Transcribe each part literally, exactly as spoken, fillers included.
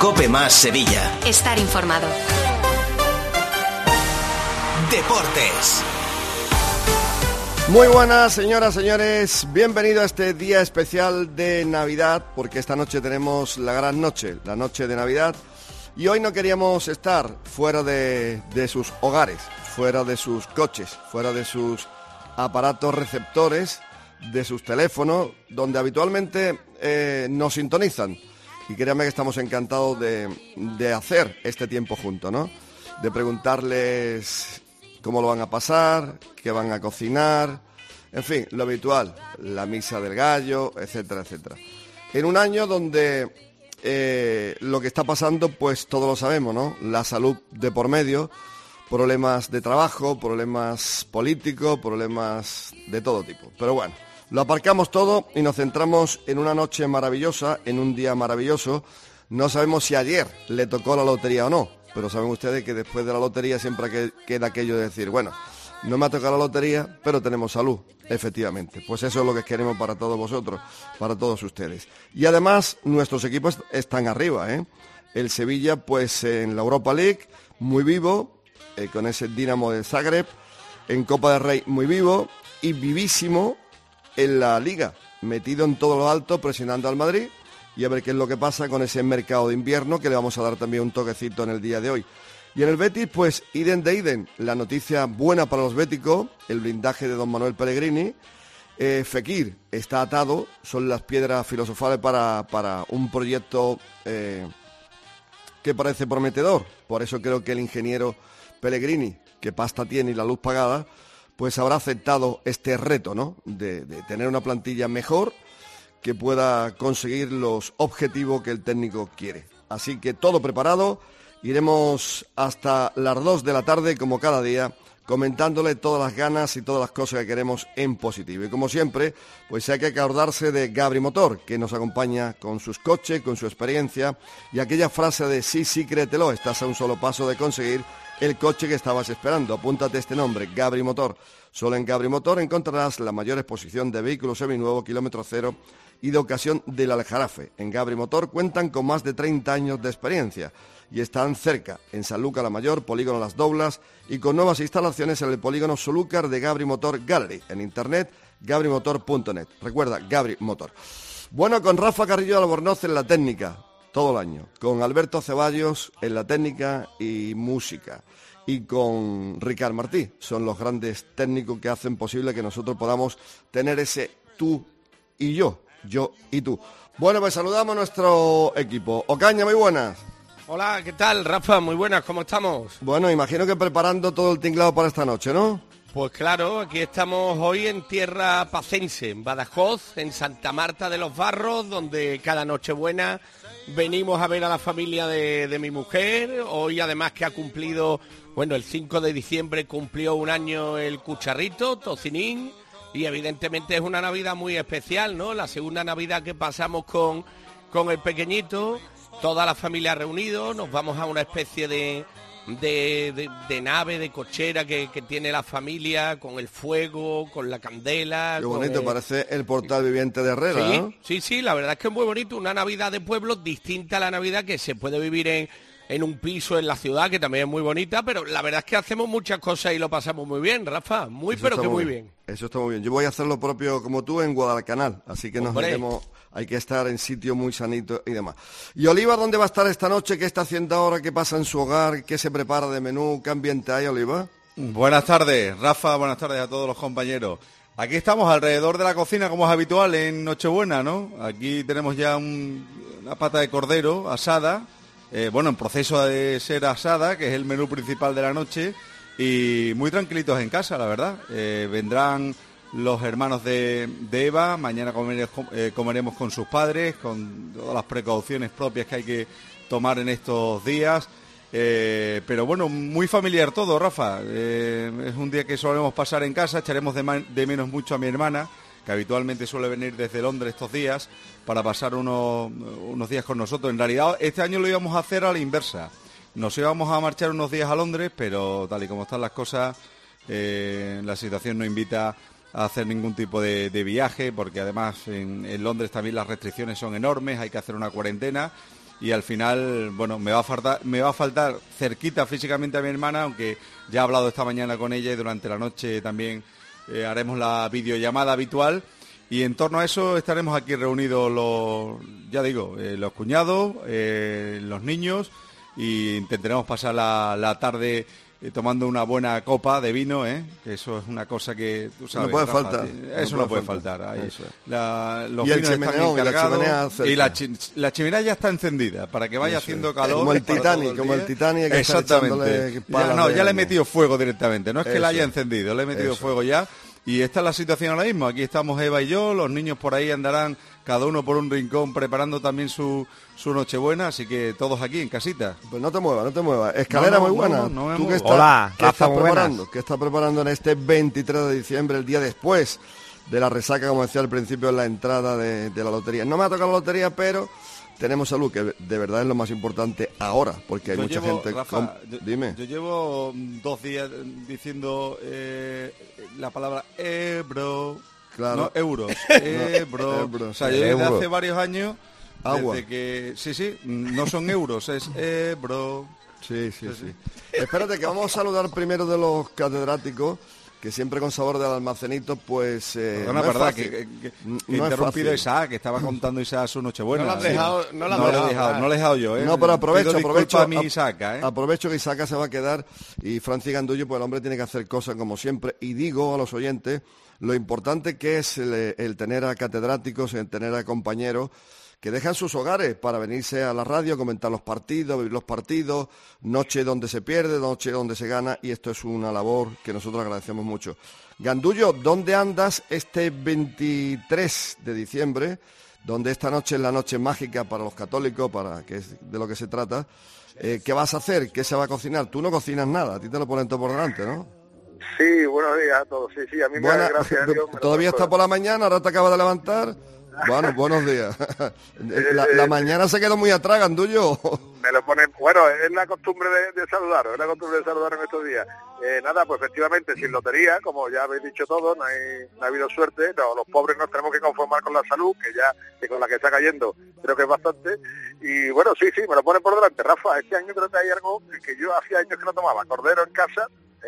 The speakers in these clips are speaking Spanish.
COPE más Sevilla. Estar informado. Deportes. Muy buenas, señoras, señores. Bienvenido a este día especial de Navidad, porque esta noche tenemos la gran noche, la noche de Navidad. Y hoy no queríamos estar fuera de, de sus hogares, fuera de sus coches, fuera de sus aparatos receptores, de sus teléfonos, donde habitualmente eh, nos sintonizan. Y créanme que estamos encantados de, de hacer este tiempo juntos, ¿no? De preguntarles cómo lo van a pasar, qué van a cocinar, en fin, lo habitual, la misa del gallo, etcétera, etcétera. En un año donde eh, lo que está pasando, pues todos lo sabemos, ¿no? La salud de por medio, problemas de trabajo, problemas políticos, problemas de todo tipo. Pero bueno, lo aparcamos todo y nos centramos en una noche maravillosa, en un día maravilloso. No sabemos si ayer le tocó la lotería o no, pero saben ustedes que después de la lotería siempre queda aquello de decir, bueno, no me ha tocado la lotería, pero tenemos salud, efectivamente. Pues eso es lo que queremos para todos vosotros, para todos ustedes. Y además, nuestros equipos están arriba, ¿eh? El Sevilla, pues en la Europa League, muy vivo, eh, con ese Dinamo de Zagreb, en Copa del Rey, muy vivo, y vivísimo en la Liga, metido en todo lo alto, presionando al Madrid, y a ver qué es lo que pasa con ese mercado de invierno, que le vamos a dar también un toquecito en el día de hoy. Y en el Betis, pues, idem de idem, la noticia buena para los béticos, el blindaje de don Manuel Pellegrini. Eh, Fekir está atado, son las piedras filosofales para, para un proyecto eh, que parece prometedor. Por eso creo que el ingeniero Pellegrini, que pasta tiene y la luz pagada, pues habrá aceptado este reto, ¿no? De, de tener una plantilla mejor, que pueda conseguir los objetivos que el técnico quiere. Así que todo preparado, iremos hasta las dos de la tarde, como cada día, comentándole todas las ganas y todas las cosas que queremos en positivo. Y como siempre, pues hay que acordarse de Gabri Motor, que nos acompaña con sus coches, con su experiencia, y aquella frase de sí, sí, créetelo, estás a un solo paso de conseguir el coche que estabas esperando. Apúntate este nombre, Gabri Motor. Solo en Gabri Motor encontrarás la mayor exposición de vehículos seminuevos, kilómetro cero y de ocasión del Aljarafe. En Gabri Motor cuentan con más de treinta años de experiencia y están cerca, en Sanlúcar la Mayor, Polígono Las Doblas, y con nuevas instalaciones en el Polígono Solúcar de Gabri Motor Gallery, en internet gabri motor punto net. Recuerda, Gabri Motor. Bueno, con Rafa Carrillo de Albornoz en la técnica, todo el año, con Alberto Ceballos en la técnica y música, y con Ricard Martí, son los grandes técnicos que hacen posible que nosotros podamos tener ese tú y yo, yo y tú. Bueno, pues saludamos a nuestro equipo. Ocaña, muy buenas. Hola, ¿qué tal, Rafa? Muy buenas, ¿cómo estamos? Bueno, imagino que preparando todo el tinglado para esta noche, ¿no? Pues claro, aquí estamos hoy en tierra pacense, en Badajoz, en Santa Marta de los Barros, donde cada Nochebuena venimos a ver a la familia de, de mi mujer. Hoy además que ha cumplido, bueno, el cinco de diciembre cumplió un año el cucharrito, Tocinín, y evidentemente es una Navidad muy especial, ¿no? La segunda Navidad que pasamos con, con el pequeñito, toda la familia reunidos, nos vamos a una especie de, de, de, de nave, de cochera que, que tiene la familia, con el fuego, con la candela. Qué bonito, el... parece el portal viviente de Herrera, sí, ¿no? Sí, sí, la verdad es que es muy bonito, una Navidad de pueblo distinta a la Navidad que se puede vivir en, en un piso en la ciudad, que también es muy bonita, pero la verdad es que hacemos muchas cosas y lo pasamos muy bien, Rafa, muy Eso pero que muy bien. bien. Eso está muy bien. Yo voy a hacer lo propio como tú en Guadalcanal, así que nos Hombre. iremos, hay que estar en sitio muy sanito y demás. ¿Y Oliva dónde va a estar esta noche? ¿Qué está haciendo ahora? ¿Qué pasa en su hogar? ¿Qué se prepara de menú? ¿Qué ambiente hay, Oliva? Buenas tardes, Rafa, buenas tardes a todos los compañeros. Aquí estamos alrededor de la cocina, como es habitual en Nochebuena, ¿no? Aquí tenemos ya un, una pata de cordero asada, eh, bueno, en proceso de ser asada, que es el menú principal de la noche, y muy tranquilitos en casa, la verdad. Eh, vendrán los hermanos de, de Eva, mañana comeremos, eh, comeremos con sus padres, con todas las precauciones propias que hay que tomar en estos días. Eh, pero bueno, muy familiar todo, Rafa. Eh, es un día que solemos pasar en casa, echaremos de, man, de menos mucho a mi hermana, que habitualmente suele venir desde Londres estos días para pasar unos, unos días con nosotros. En realidad, este año lo íbamos a hacer a la inversa. Nos íbamos a marchar unos días a Londres, pero tal y como están las cosas, eh, la situación no invita a hacer ningún tipo de, de viaje, porque además en, en Londres también las restricciones son enormes, hay que hacer una cuarentena. y al final, bueno, me va a faltar, me va a faltar cerquita físicamente a mi hermana, aunque ya he hablado esta mañana con ella y durante la noche también eh, haremos la videollamada habitual. Y en torno a eso estaremos aquí reunidos los, ya digo, eh, los cuñados, eh, los niños, y intentaremos pasar la, la tarde eh, tomando una buena copa de vino, ¿eh? Que eso es una cosa que, tú sabes, no puede Rafa, faltar. Eso no, no puede faltar. faltar. Ahí, la, los y vinos el están encargados. Y, y la, chi, la chimenea ya está encendida, para que vaya eso haciendo calor. Como el Titanic, como el Titanic. Que exactamente. Ya, no, ya le he metido fuego directamente, no es que eso. la haya encendido, le he metido eso. fuego ya. Y esta es la situación ahora mismo. Aquí estamos Eva y yo, los niños por ahí andarán cada uno por un rincón preparando también su, su Nochebuena, así que todos aquí en casita. Pues no te muevas, no te muevas. Escalera no, no, muy buena. No, no, no ¿Tú qué estás, Hola, ¿qué Rafa, estás preparando? buenas. ¿Qué estás preparando en este veintitrés de diciembre, el día después de la resaca, como decía al principio, en la entrada de, de la lotería? No me ha tocado la lotería, pero tenemos salud, que de verdad es lo más importante ahora, porque hay yo mucha llevo, gente... Rafa, con... yo, Dime. Yo llevo dos días diciendo eh, la palabra Ebro... Claro. No, euros. Ebro. Ebro, o sea, sí. yo desde Euro. hace varios años, Agua. desde que... Sí, sí, no son euros, es Ebro. Sí, sí, sí. Espérate, que vamos a saludar primero de los catedráticos, que siempre con sabor del almacenito, pues... Eh, Perdona, no es verdad, fácil. que, que, que no he es interrumpido a fácil. Isaac, que estaba contando Isaac su Nochebuena. No lo has dejado, no lo has no dejado, le he dejado, claro. no le he dejado yo, ¿eh? No, pero aprovecho, Pido aprovecho, disculpas a mi ap- Isaac, ¿eh? aprovecho que Isaac se va a quedar y Francis Gandullo, pues el hombre tiene que hacer cosas como siempre. Y digo a los oyentes lo importante que es el, el tener a catedráticos, el tener a compañeros que dejan sus hogares para venirse a la radio, comentar los partidos, vivir los partidos, noche donde se pierde, noche donde se gana, y esto es una labor que nosotros agradecemos mucho. Gandullo, ¿dónde andas este veintitrés de diciembre? Donde esta noche es la noche mágica para los católicos, para que es de lo que se trata. Eh, ¿Qué vas a hacer? ¿Qué se va a cocinar? Tú no cocinas nada, a ti te lo ponen todo por delante, ¿no? Sí, buenos días a todos. Sí, sí, a mí me Buena- da gracias a Dios. me ¿Todavía lo está por la mañana? ¿Ahora te acabas de levantar? Bueno, buenos días. La, la mañana se quedó muy atrás, Gandullo. Me lo ponen, bueno, es la costumbre de, de saludaros, es la costumbre de saludar en estos días. Eh, nada, pues efectivamente, sin lotería, como ya habéis dicho todos, no, hay, no ha habido suerte, no, los pobres nos tenemos que conformar con la salud, que ya, que con la que está cayendo, creo que es bastante. Y bueno, sí, sí, me lo ponen por delante. Rafa, este año creo que hay algo que yo hacía años que no tomaba, cordero en casa,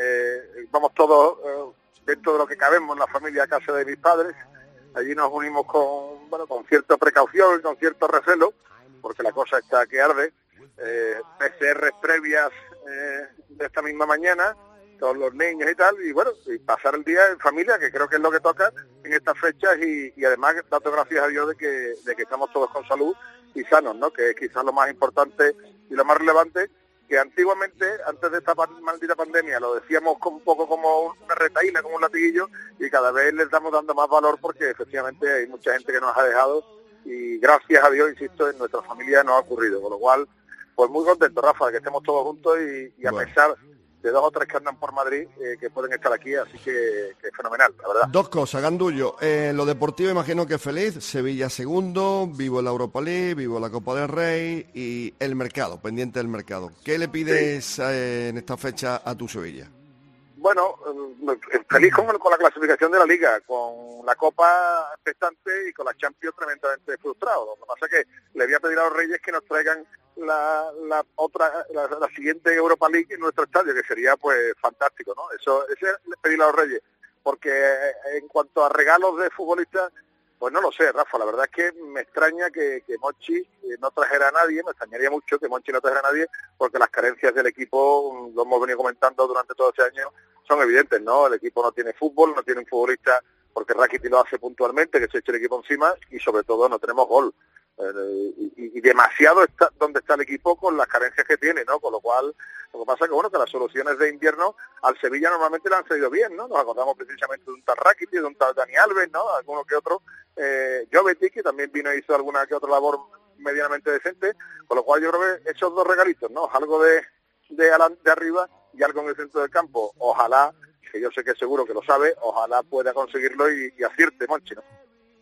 eh, vamos todos eh, dentro de lo que cabemos en la familia a casa de mis padres. Allí nos unimos con, bueno, con cierta precaución, con cierto recelo, porque la cosa está que arde. Eh, P C R previas eh, de esta misma mañana, todos los niños y tal, y bueno, y pasar el día en familia, que creo que es lo que toca en estas fechas, y, y además dando gracias a Dios de que, de que estamos todos con salud y sanos, ¿no? Que es quizás lo más importante y lo más relevante, que antiguamente, antes de esta pan- maldita pandemia, lo decíamos como, un poco como una retaíla, como un latiguillo, y cada vez le estamos dando más valor porque efectivamente hay mucha gente que nos ha dejado y gracias a Dios, insisto, en nuestra familia no ha ocurrido, con lo cual, pues muy contento, Rafa, de que estemos todos juntos y, y a Bueno. pesar de dos o tres que andan por Madrid, eh, que pueden estar aquí, así que, que es fenomenal, la verdad. Dos cosas, Gandullo. Eh, lo deportivo imagino que feliz. Sevilla segundo, vivo la Europa League, vivo la Copa del Rey y el mercado, pendiente del mercado. ¿Qué le pides eh, en esta fecha a tu Sevilla? Bueno, eh, feliz con, con la clasificación de la Liga, con la Copa expectante y con la Champions tremendamente frustrado. Lo que pasa es que le voy a pedir a los Reyes que nos traigan la, la otra, la, la siguiente Europa League en nuestro estadio, que sería pues fantástico, ¿no? Eso, ese es pedirle a los Reyes, porque eh, en cuanto a regalos de futbolistas, pues no lo sé, Rafa, la verdad es que me extraña que, que Monchi eh, no trajera a nadie, me extrañaría mucho que Monchi no trajera a nadie, porque las carencias del equipo, lo hemos venido comentando durante todo este año, son evidentes, ¿no? El equipo no tiene fútbol, no tiene un futbolista, porque Rakitic lo hace puntualmente, que se eche el equipo encima, y sobre todo no tenemos gol. Eh, y, y demasiado está donde está el equipo con las carencias que tiene, ¿no? Con lo cual, lo que pasa es que, bueno, que las soluciones de invierno al Sevilla normalmente le han salido bien, ¿no? Nos acordamos precisamente de un tal Rakitic, de un tal Dani Alves, ¿no? Alguno que otro. Eh, Jovetic, que también vino y hizo alguna que otra labor medianamente decente, con lo cual yo creo que esos dos regalitos, ¿no? Algo de, de, alan- de arriba y algo en el centro del campo, ojalá, que yo sé que seguro que lo sabe, ojalá pueda conseguirlo y, y acierte, Monchi, ¿no?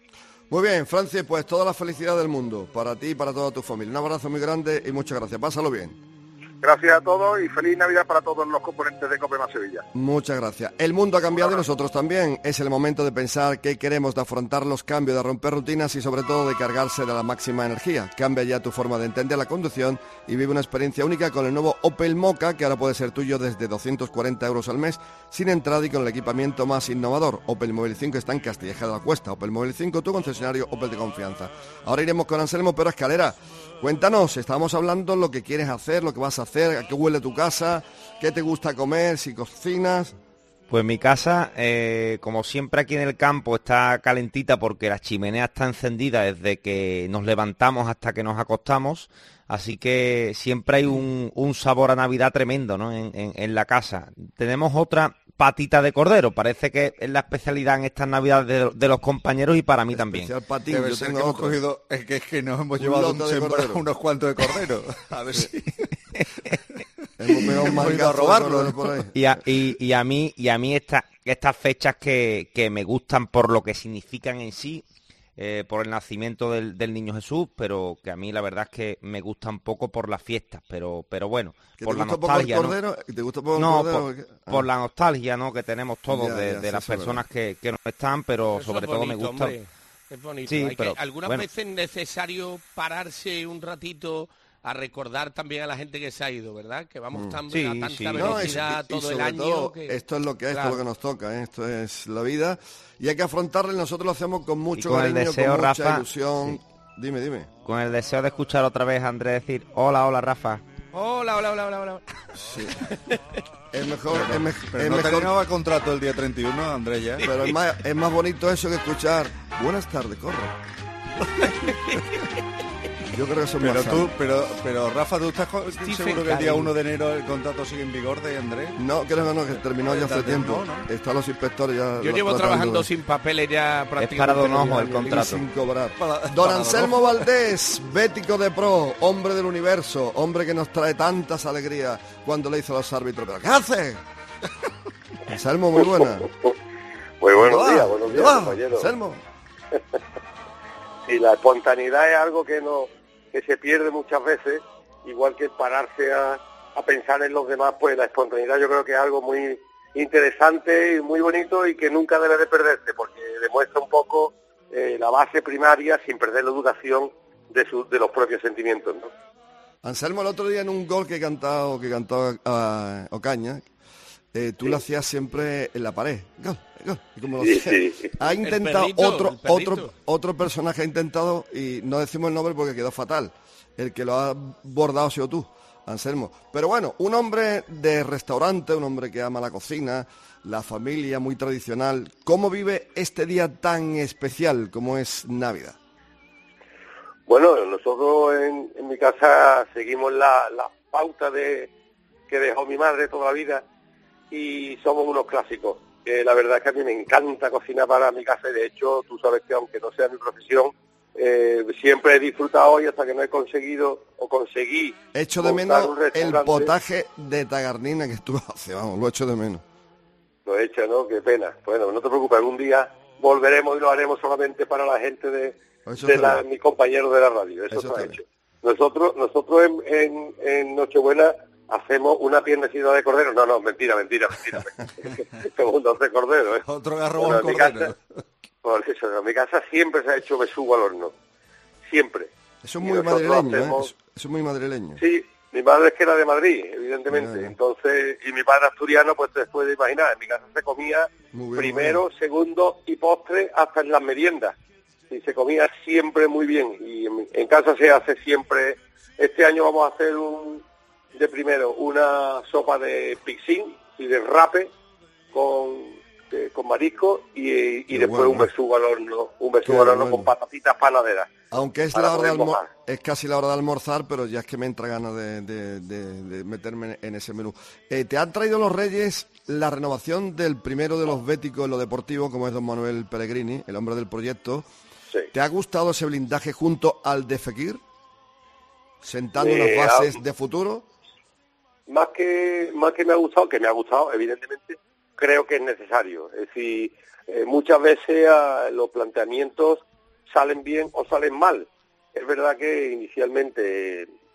Muy bien, Francis, pues toda la felicidad del mundo para ti y para toda tu familia. Un abrazo muy grande y muchas gracias. Pásalo bien. Gracias a todos y feliz Navidad para todos los componentes de Cope Más Sevilla. Muchas gracias. El mundo ha cambiado y nosotros también. Es el momento de pensar qué queremos, de afrontar los cambios, de romper rutinas y sobre todo de cargarse de la máxima energía. Cambia ya tu forma de entender la conducción y vive una experiencia única con el nuevo Opel Mokka, que ahora puede ser tuyo desde doscientos cuarenta euros al mes, sin entrada y con el equipamiento más innovador. Opel Móvil cinco está en Castilleja de la Cuesta. Opel Móvil cinco, tu concesionario Opel de confianza. Ahora iremos con Anselmo, pero Escalera, cuéntanos, estábamos hablando lo que quieres hacer, lo que vas a hacer, a qué huele tu casa, qué te gusta comer, si cocinas. Pues mi casa, eh, como siempre aquí en el campo, está calentita porque la chimenea está encendida desde que nos levantamos hasta que nos acostamos, así que siempre hay un, un sabor a Navidad tremendo, ¿no? en, en, en la casa. Tenemos otra patita de cordero, parece que es la especialidad en estas Navidades de, de los compañeros y para mí también. Patín, Debe yo ser tengo que hemos otro. cogido, es que, es que nos hemos Un llevado lote un de sembra- cordero. unos cuantos de cordero. A ver si... Hemos pegado un Hemos ido a mangazo de robarlo, cordero ¿no? por ahí. Y a, y, y a mí, y a mí esta, estas fechas que, que me gustan por lo que significan en sí, eh, por el nacimiento del, del niño Jesús, pero que a mí la verdad es que me gusta un poco por las fiestas, pero, pero bueno, ¿Que por te la gusta poco el nostalgia, ¿no? cordero? ¿Te gusta poco el No, cordero? por, ¿Qué? Ah. por la nostalgia, ¿no? que tenemos todos Ya, de, ya, de sí, las eso es personas que, que no están, pero Eso sobre es todo me bonito, gusta. hombre. Es bonito. Sí, Hay que- pero, algunas bueno. veces es necesario pararse un ratito a recordar también a la gente que se ha ido, ¿verdad? Que vamos tan, Sí, a tanta sí. No, y- velocidad y- y todo el sobre año. todo, que- esto es lo que es, esto Claro. es lo que nos toca, ¿eh? Esto es la vida y hay que afrontarlo y nosotros lo hacemos con mucho con el cariño, deseo, con mucha Rafa, ilusión. Dime, dime. Con el deseo de escuchar otra vez a Andrés decir, hola, hola, Rafa. Hola, hola, hola, hola, hola. Es mejor, es, me- Pero es no mejor, terminaba contrato el día treinta y uno, Andrés, ya. pero es más, es más bonito eso que escuchar buenas tardes, corre. Yo creo que eso es Pero más tú, sano. pero, pero Rafa, ¿tú estás co- Stephen seguro que el día Curry. uno de enero el contrato sigue en vigor de Andrés? No, creo que no, que terminó ya hace Está- tiempo. no, no. Están los inspectores ya. Yo lo- llevo tratando trabajando de- sin papeles ya prácticamente. para Don Ojo nueve el años. contrato. y sin cobrar. Para- Don para Anselmo Valdés, bético de pro, hombre del universo, hombre que nos trae tantas alegrías cuando le hizo a los árbitros. ¿Pero qué hace? Anselmo, muy buena. Muy buenos ¿Cómo días, va? buenos ¿Cómo días, va, compañero. Anselmo? Y la espontaneidad es algo que no que se pierde muchas veces, igual que pararse a, a pensar en los demás, pues la espontaneidad yo creo que es algo muy interesante y muy bonito y que nunca debe de perderse, porque demuestra un poco eh, la base primaria sin perder la educación de, su, de los propios sentimientos, ¿no? Anselmo, el otro día en un gol que he cantado, que cantó a Ocaña, eh, tú Sí. lo hacías siempre en la pared. Gol, gol. Y como lo Sí, hacías. sí, sí. Ha El intentado perrito, otro, el perrito. otro, otro personaje ha intentado, y no decimos el nombre porque quedó fatal. El que lo ha bordado ha sido tú, Anselmo. Pero bueno, un hombre de restaurante, un hombre que ama la cocina, la familia, muy tradicional. ¿Cómo vive este día tan especial como es Navidad? Bueno, nosotros en, en mi casa seguimos la, la pauta de que dejó mi madre toda la vida y somos unos clásicos. Que la verdad es que a mí me encanta cocinar para mi casa y de hecho tú sabes que aunque no sea mi profesión, eh, siempre he disfrutado y hasta que no he conseguido o conseguí Echo de montar menos un el restaurante, potaje de tagarnina que tú haces, vamos, lo echo de menos. Lo he hecho, ¿no? Qué pena. Bueno, no te preocupes, algún día volveremos y lo haremos solamente para la gente de, Eso de está la, bien. mis compañeros de la radio. Eso, Eso está está hecho. Nosotros nosotros en, en, en Nochebuena hacemos una piernecita de cordero. No, no, mentira, mentira, mentira. Todo el mundo hace cordero, ¿eh? Otro que ha robado Bueno, el en mi cordero. casa- Por eso, en mi casa siempre se ha hecho besugo al horno. Siempre. Eso es Y muy nosotros madrileño, ¿eh? hacemos- Eso, eso es muy madrileño. Sí, mi madre es que era de Madrid, evidentemente. Ya, ya. Entonces, y mi padre asturiano, pues te puedes imaginar, en mi casa se comía Muy bien, primero, muy segundo y postre hasta en las meriendas. Y se comía siempre muy bien. Y en, mi- en casa se hace siempre, este año vamos a hacer un, de primero, una sopa de pixín y de rape con, de- con marisco y, y Qué después bueno, un besugo al horno, un besugo Qué al horno bueno. con patatitas panaderas. Aunque es para la hora de poder almo- mojar. es casi la hora de almorzar, pero ya es que me entra ganas de, de- de- de meterme en ese menú. Eh, ¿Te han traído los Reyes la renovación del primero de los béticos en lo deportivo, como es don Manuel Pellegrini, el hombre del proyecto? Sí. ¿Te ha gustado ese blindaje junto al de Fekir? Sentando Eh, unas bases ah, de futuro. Más que más que me ha gustado, que me ha gustado, evidentemente, creo que es necesario. Es decir, eh, muchas veces ah, los planteamientos salen bien o salen mal. Es verdad que inicialmente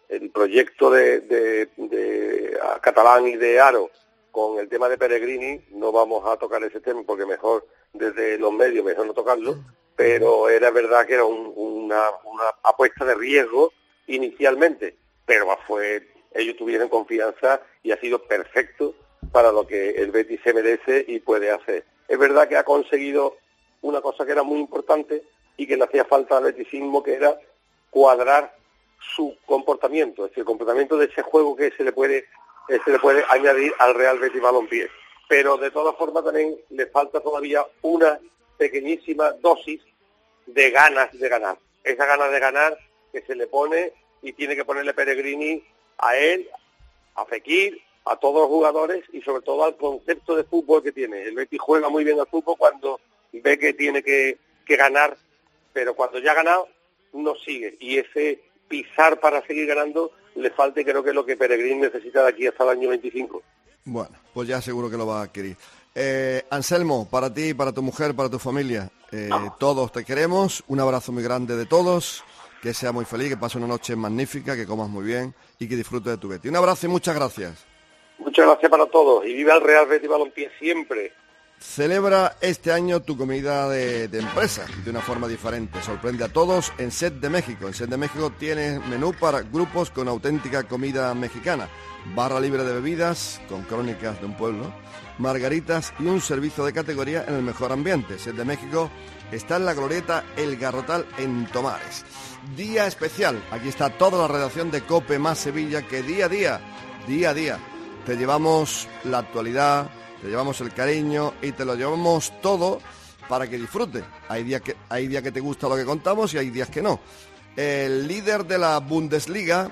el proyecto de, de, de Catalán y de Aro con el tema de Pellegrini, no vamos a tocar ese tema porque mejor desde los medios, mejor no tocarlo, pero era verdad que era un, una, una apuesta de riesgo inicialmente, pero fue, ellos tuvieron confianza y ha sido perfecto para lo que el Betis se merece y puede hacer. Es verdad que ha conseguido una cosa que era muy importante y que le hacía falta al betisismo, que era cuadrar su comportamiento, es decir, el comportamiento de ese juego que se le puede eh, se le puede añadir al Real Betis Balompié. Pero de todas formas también le falta todavía una pequeñísima dosis de ganas de ganar. Esa ganas de ganar que se le pone y tiene que ponerle Pellegrini a él, a Fekir, a todos los jugadores y sobre todo al concepto de fútbol que tiene. El Betis juega muy bien al fútbol cuando ve que tiene que, que ganar, pero cuando ya ha ganado no sigue, y ese pisar para seguir ganando le falta, y creo que es lo que Pellegrini necesita de aquí hasta el año veinticinco. Bueno, pues ya seguro que lo va a adquirir. Eh, Anselmo, para ti, para tu mujer, para tu familia, eh, todos te queremos, un abrazo muy grande de todos, que sea muy feliz, que pase una noche magnífica, que comas muy bien y que disfrutes de tu Betis. Un abrazo y muchas gracias. Muchas gracias para todos, y viva el Real Betis Balompié siempre. Celebra este año tu comida de, de empresa de una forma diferente. Sorprende a todos en Set de México. En Set de México tienes menú para grupos con auténtica comida mexicana, barra libre de bebidas con crónicas de un pueblo, margaritas y un servicio de categoría en el mejor ambiente. Set de México está en la glorieta El Garrotal en Tomares. Día especial. Aquí está toda la redacción de COPE más Sevilla, que día a día, día a día, te llevamos la actualidad, te llevamos el cariño y te lo llevamos todo para que disfrutes. Hay días que, hay días que te gusta lo que contamos y hay días que no. El líder de la Bundesliga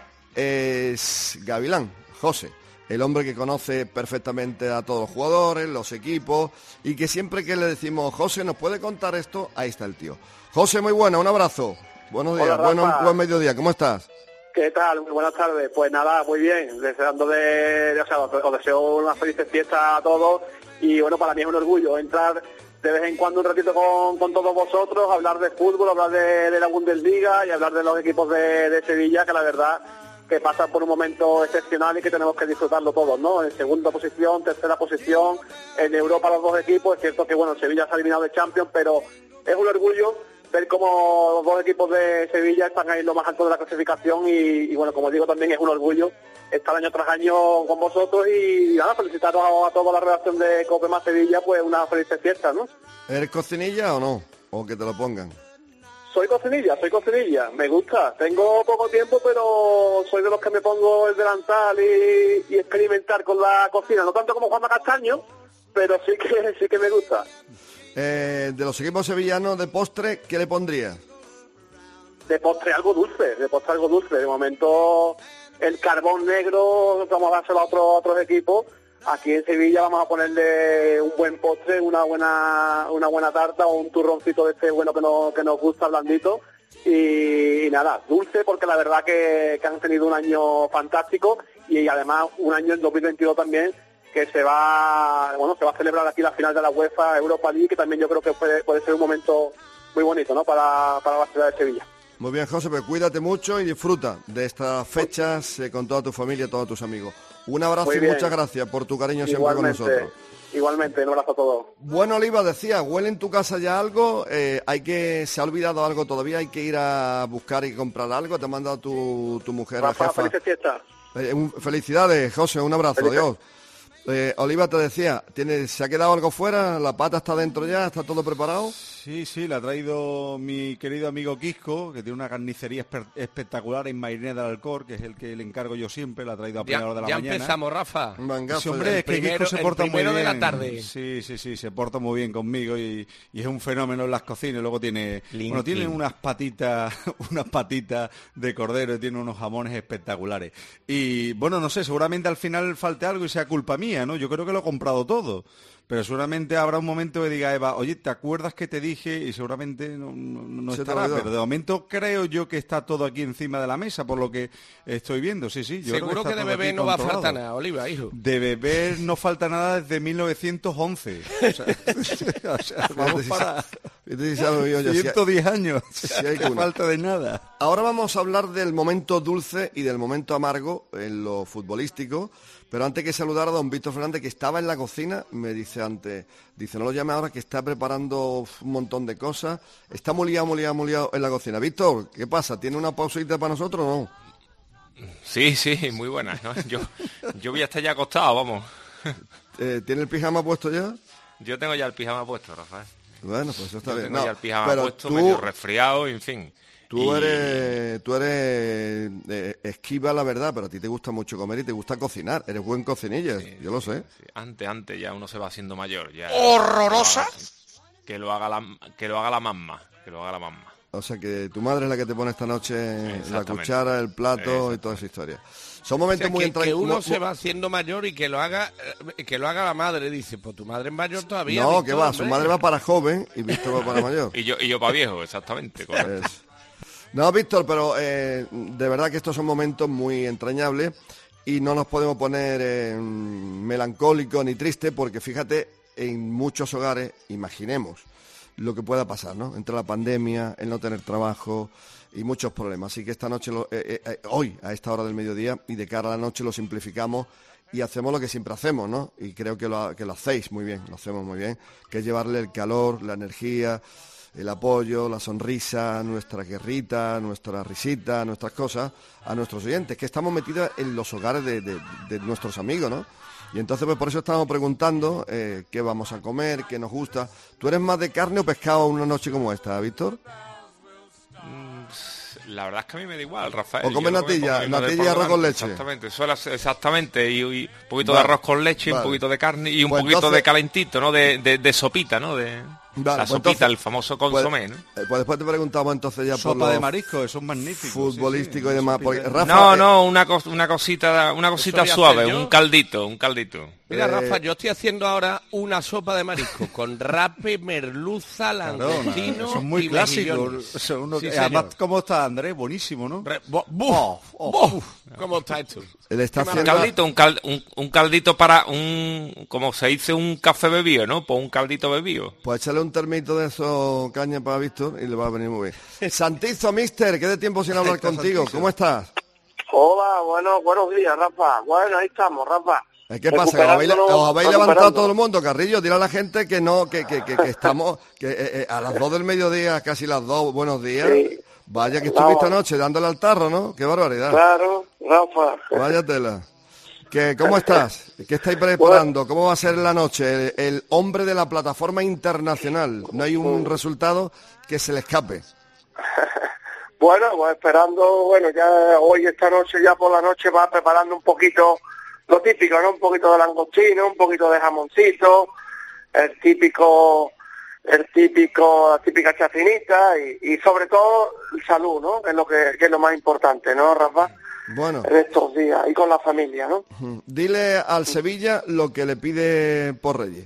es Gavilán, José, el hombre que conoce perfectamente a todos los jugadores, los equipos, y que siempre que le decimos, José, ¿nos puede contar esto? Ahí está el tío. José, muy buena, un abrazo. Buenos días, Hola, bueno, Rafa. buen mediodía, ¿cómo estás? ¿Qué tal? Muy buenas tardes. Pues nada, muy bien. Deseando de, o sea, os deseo una feliz fiesta a todos. Y bueno, para mí es un orgullo entrar de vez en cuando un ratito con, con todos vosotros, hablar de fútbol, hablar de, de la Bundesliga y hablar de los equipos de, de Sevilla, que la verdad que pasan por un momento excepcional y que tenemos que disfrutarlo todos, ¿no? En segunda posición, tercera posición, en Europa los dos equipos. Es cierto que bueno, Sevilla se ha eliminado de Champions, pero es un orgullo ver cómo los dos equipos de Sevilla están ahí en lo más alto de la clasificación y, y bueno, como digo, también es un orgullo estar año tras año con vosotros y, y nada, felicitaros a, a toda la redacción de COPE más Sevilla, pues una feliz fiesta, ¿no? ¿Eres cocinilla o no? O que te lo pongan. Soy cocinilla, soy cocinilla, me gusta, tengo poco tiempo, pero soy de los que me pongo el delantal y, y experimentar con la cocina, no tanto como Juanma Castaño, pero sí que sí que me gusta. Eh, de los equipos sevillanos de postre, ¿qué le pondrías? De postre algo dulce, de postre algo dulce. De momento el carbón negro vamos a dárselo a otros otros equipos. Aquí en Sevilla vamos a ponerle un buen postre, una buena una buena tarta o un turroncito de este bueno que nos, que nos gusta, blandito. Y, y nada, dulce, porque la verdad que, que han tenido un año fantástico y además un año en dos mil veintidós también, que se va bueno se va a celebrar aquí la final de la UEFA Europa League, que también yo creo que puede, puede ser un momento muy bonito, ¿no? para, para la ciudad de Sevilla. Muy bien, José, pues cuídate mucho y disfruta de estas fechas eh, con toda tu familia y todos tus amigos. Un abrazo Muy y bien. muchas gracias por tu cariño siempre Igualmente, con nosotros. Igualmente, un abrazo a todos. Bueno, Oliva, decía, ¿huele en tu casa ya algo? Eh, hay que ¿Se ha olvidado algo todavía? ¿Hay que ir a buscar y comprar algo? ¿Te ha mandado tu, tu mujer, Rafa, la jefa? felices fiestas. Eh, un- felicidades, José, un abrazo, Felices. adiós. Eh, Oliva, te decía, ¿tiene, ¿se ha quedado algo fuera? ¿La pata está dentro ya? ¿Está todo preparado? Sí, sí, la ha traído mi querido amigo Quisco, que tiene una carnicería espe- espectacular en Marineda del Alcor, que es el que le encargo yo siempre, la ha traído a Ya, primera hora de la ya mañana. empezamos, Rafa. Un mangazo. Sí, hombre, ya. es que primero- Quisco se el porta muy primero bien. de la tarde. Sí, sí, sí, se porta muy bien conmigo y, y es un fenómeno en las cocinas. Luego tiene, Clean, bueno, tiene clean. unas patitas, unas patitas de cordero y tiene unos jamones espectaculares. Y bueno, no sé, seguramente al final falte algo y sea culpa mía, ¿no? Yo creo que lo he comprado todo. Pero seguramente habrá un momento que diga Eva, oye, ¿te acuerdas que te dije? Y seguramente no, no, no Se te estará, olvidó. pero de momento creo yo que está todo aquí encima de la mesa, por lo que estoy viendo, sí, sí. Yo creo Seguro que, está de todo bebé aquí no va a controlado. faltar nada, Oliva, hijo. De beber no falta nada desde mil novecientos once. O sea, o sea, vamos para... Y te dice algo, yo, yo, ciento diez años, si hay no cuna. falta de nada. Ahora vamos a hablar del momento dulce y del momento amargo en lo futbolístico, pero antes que saludar a don Víctor Fernández, que estaba en la cocina, me dice antes, dice, no lo llame ahora, que está preparando un montón de cosas, está muy liado, muy liado, muy liado en la cocina. Víctor, ¿qué pasa? ¿Tiene una pausita para nosotros o no? Sí, sí, muy buena, ¿no? Yo, yo voy a estar ya acostado, vamos. Eh, ¿Tiene el pijama puesto ya? Yo tengo ya el pijama puesto, Rafael. Bueno, pues eso está Yo bien. tengo No, ya el pijama pero puesto, tú, medio resfriado, en fin. tú Y- eres, tú eres eh, esquiva, la verdad, pero a ti te gusta mucho comer y te gusta cocinar. Eres buen cocinilla, Sí, yo lo sé. sí, Antes, antes ya uno se va haciendo mayor. Ya, ¿Horrorosa? Que lo haga la, que lo haga la mamá, que lo haga la mamá. O sea que tu madre es la que te pone esta noche la Exactamente. cuchara, el plato y toda esa historia. Son momentos O sea, muy que, que entrañables. uno se va haciendo mayor y que lo haga eh, que lo haga la madre, dice, pues tu madre es mayor todavía. No, Víctor, que va, su hombre. madre va para joven y Víctor va para mayor. Y yo, y yo para viejo, exactamente. correcto. Es- No, Víctor, pero eh, de verdad que estos son momentos muy entrañables y no nos podemos poner eh, melancólicos ni tristes porque fíjate, en muchos hogares, imaginemos lo que pueda pasar, ¿no? Entre la pandemia, el no tener trabajo y muchos problemas. Así que esta noche, lo- eh, eh, hoy, a esta hora del mediodía y de cara a la noche lo simplificamos y hacemos lo que siempre hacemos, ¿no? Y creo que lo, que lo hacéis muy bien, lo hacemos muy bien, que es llevarle el calor, la energía, el apoyo, la sonrisa, nuestra guerrita, nuestra risita, nuestras cosas a nuestros oyentes, que estamos metidos en los hogares de, de- de nuestros amigos, ¿no? Y entonces pues por eso estamos preguntando eh, qué vamos a comer, qué nos gusta. ¿Tú eres más de carne o pescado una noche como esta, Víctor? La verdad es que a mí me da igual, Rafael. O Yo come lo que me natilla, pongo mismo de natilla y por arroz con delante, leche. Exactamente, suele ser- exactamente. Y, y un poquito Vale. de arroz con leche, Vale. un poquito de carne y un Pues poquito entonces- de calentito, ¿no? De, de, de sopita, ¿no? De Vale, la pues sopita, entonces- el famoso consomé, ¿no? Pues, eh, pues después te preguntamos entonces ya por Sopa lo de marisco, eso es magnífico. futbolístico sí, sí, y demás. sopita. Porque, Rafa, No, eh, no, una, cos- una cosita, una cosita voy a suave, hacer yo. un caldito, un caldito. Mira, Eh, Rafa, yo estoy haciendo ahora una sopa de marisco con rape, merluza, Claro, langostino eso es muy y clásico. mejillones. Eso uno Sí, que- señor. además, ¿cómo está Andrés? Buenísimo, ¿no? Re- bo- buf, buf. ¿Cómo está esto? él está Qué Un haciendo... caldito, un, cal- un, un caldito para un, como se dice, un café bebido, ¿no? Pues un caldito bebido. Pues échale un termito de esos caña para Víctor y le va a venir muy bien. Santizo, mister, ¿qué de tiempo sin hablar está contigo? Santizo. ¿Cómo estás? Hola, bueno, buenos días, Rafa. Bueno, ahí estamos, Rafa. Eh, ¿Qué pasa? ¿Que ¿Os habéis, Recuperándonos, os habéis levantado recuperando. todo el mundo, Carrillo? Dile a la gente que no, que, que, que, que estamos que eh, eh, a las dos del mediodía, casi las dos, buenos días. Sí. Vaya que estuviste No. anoche dándole al tarro, ¿no? Qué barbaridad. Claro, Rafa. Vaya tela. ¿Qué, ¿Cómo estás? ¿Qué estáis preparando? ¿Cómo va a ser la noche? El, el hombre de la plataforma internacional. No hay un resultado que se le escape. Bueno, pues esperando, bueno, ya hoy, esta noche, ya por la noche va preparando un poquito lo típico, ¿no? Un poquito de langostino, un poquito de jamoncito, el típico, el típico, la típica chacinita y, y sobre todo salud, ¿no? Que es lo que, que es lo más importante, ¿no, Rafa? Bueno, En estos días y con la familia, ¿no? dile al Sevilla lo que le pide por Reyes.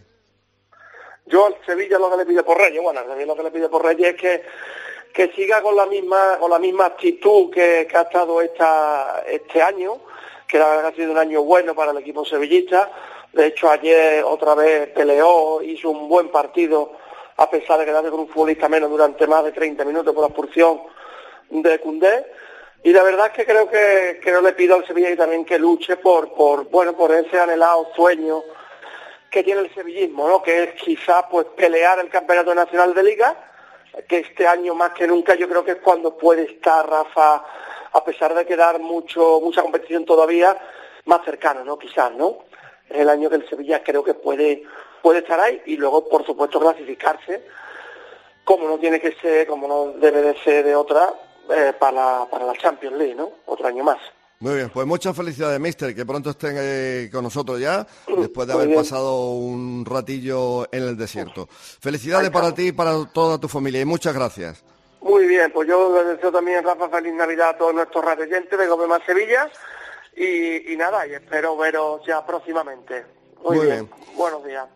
Yo al Sevilla lo que le pide por Reyes, bueno, al Sevilla lo que le pide por Reyes es que, que siga con la misma, con la misma actitud que, que ha estado esta, este año, que la verdad que ha sido un año bueno para el equipo sevillista. De hecho, ayer otra vez peleó, hizo un buen partido, a pesar de quedarse con un futbolista menos durante más de treinta minutos por la expulsión de Koundé. Y la verdad es que creo que, que no le pido al Sevilla y también que luche por, por, bueno, por ese anhelado sueño que tiene el sevillismo, ¿no? Que es quizás pues pelear el campeonato nacional de liga, que este año más que nunca yo creo que es cuando puede estar Rafa, a pesar de quedar mucho mucha competición todavía, más cercano, ¿no? Quizás, ¿no? Es el año que el Sevilla creo que puede puede estar ahí y luego por supuesto clasificarse, como no tiene que ser, como no debe de ser de otra, eh, para, la, para la Champions League, ¿no? Otro año más. Muy bien, pues muchas felicidades, mister, que pronto estén eh, con nosotros ya, después de Muy haber bien. pasado un ratillo en el desierto. Felicidades para ti y para toda tu familia y muchas gracias. Muy bien, pues yo le deseo también, Rafa, feliz Navidad a todos nuestros radioyentes de Gobierno Sevilla y, y nada, y espero veros ya próximamente. Muy bien. Buenos días.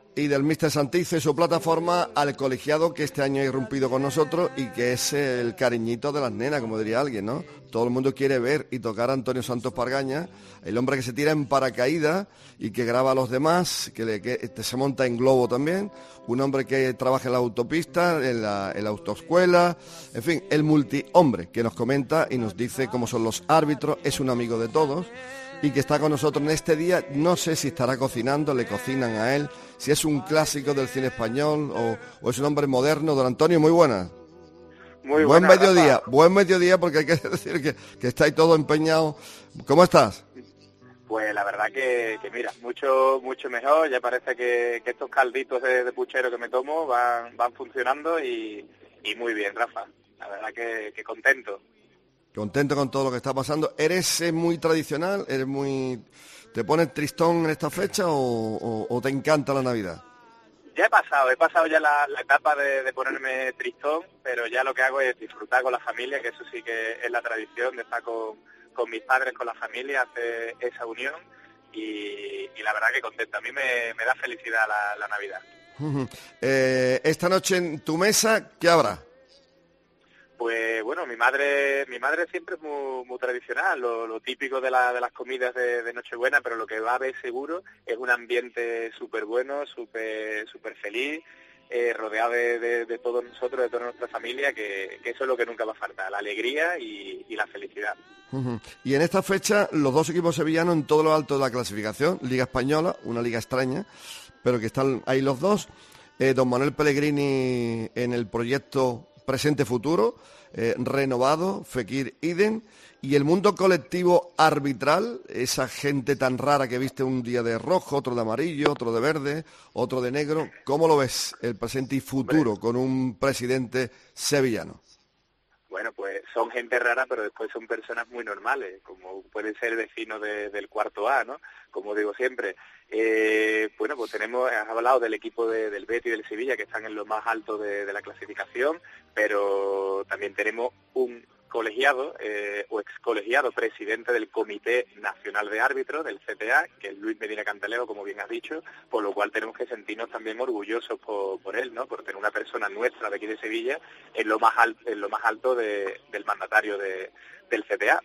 y del míster Santizo y su plataforma al colegiado que este año ha irrumpido con nosotros y que es el cariñito de las nenas, como diría alguien, ¿no? Todo el mundo quiere ver y tocar a Antonio Santos Pargaña, el hombre que se tira en paracaídas y que graba a los demás, que, le, que se monta en globo también, un hombre que trabaja en la autopista, en la, en la autoescuela, en fin, el multihombre que nos comenta y nos dice cómo son los árbitros, es un amigo de todos y que está con nosotros en este día. No sé si estará cocinando, le cocinan a él, si es un clásico del cine español o, o es un hombre moderno. Don Antonio, muy buenas. Muy buen buena, mediodía, Rafa. buen mediodía, porque hay que decir que, que estáis todos empeñados. ¿Cómo estás? Pues la verdad que, que mira, mucho mucho mejor. Ya parece que, que estos calditos de, de puchero que me tomo van van funcionando y, y muy bien, Rafa. La verdad que, que contento. Contento con todo lo que está pasando. ¿Eres eh, muy tradicional? ¿Eres muy... ¿Te pones tristón en esta fecha o, o, o te encanta la Navidad? Ya he pasado, he pasado ya la, la etapa de, de ponerme tristón, pero ya lo que hago es disfrutar con la familia, que eso sí que es la tradición de estar con, con mis padres, con la familia, hacer esa unión y, y la verdad que contento. A mí me, me da felicidad la, la Navidad. eh, esta noche en tu mesa, ¿qué habrá? Pues bueno, mi madre mi madre siempre es muy, muy tradicional, lo, lo típico de, la, de las comidas de, de Nochebuena, pero lo que va a haber seguro es un ambiente súper bueno, súper súper feliz, eh, rodeado de, de, de todos nosotros, de toda nuestra familia, que, que eso es lo que nunca va a faltar, la alegría y, y la felicidad. Uh-huh. Y en esta fecha, los dos equipos sevillanos en todo lo alto de la clasificación, Liga Española, una liga extraña, pero que están ahí los dos, eh, don Manuel Pellegrini en el proyecto presente-futuro, eh, renovado, Fekir Iden, y el mundo colectivo arbitral, esa gente tan rara que viste un día de rojo, otro de amarillo, otro de verde, otro de negro. ¿Cómo lo ves el presente y futuro con un presidente sevillano? Bueno, pues son gente rara, pero después son personas muy normales, como pueden ser vecinos de, del cuarto A, ¿no? Como digo siempre. Eh, bueno, pues tenemos, has hablado del equipo de, del Betis y del Sevilla, que están en lo más alto de, de la clasificación, pero también tenemos un colegiado eh, o excolegiado presidente del Comité Nacional de Árbitros, del C T A, que es Luis Medina Cantalejo, como bien has dicho, por lo cual tenemos que sentirnos también orgullosos por, por él, ¿no? Por tener una persona nuestra de aquí de Sevilla en lo más alto, en lo más alto de, del mandatario de, del C T A.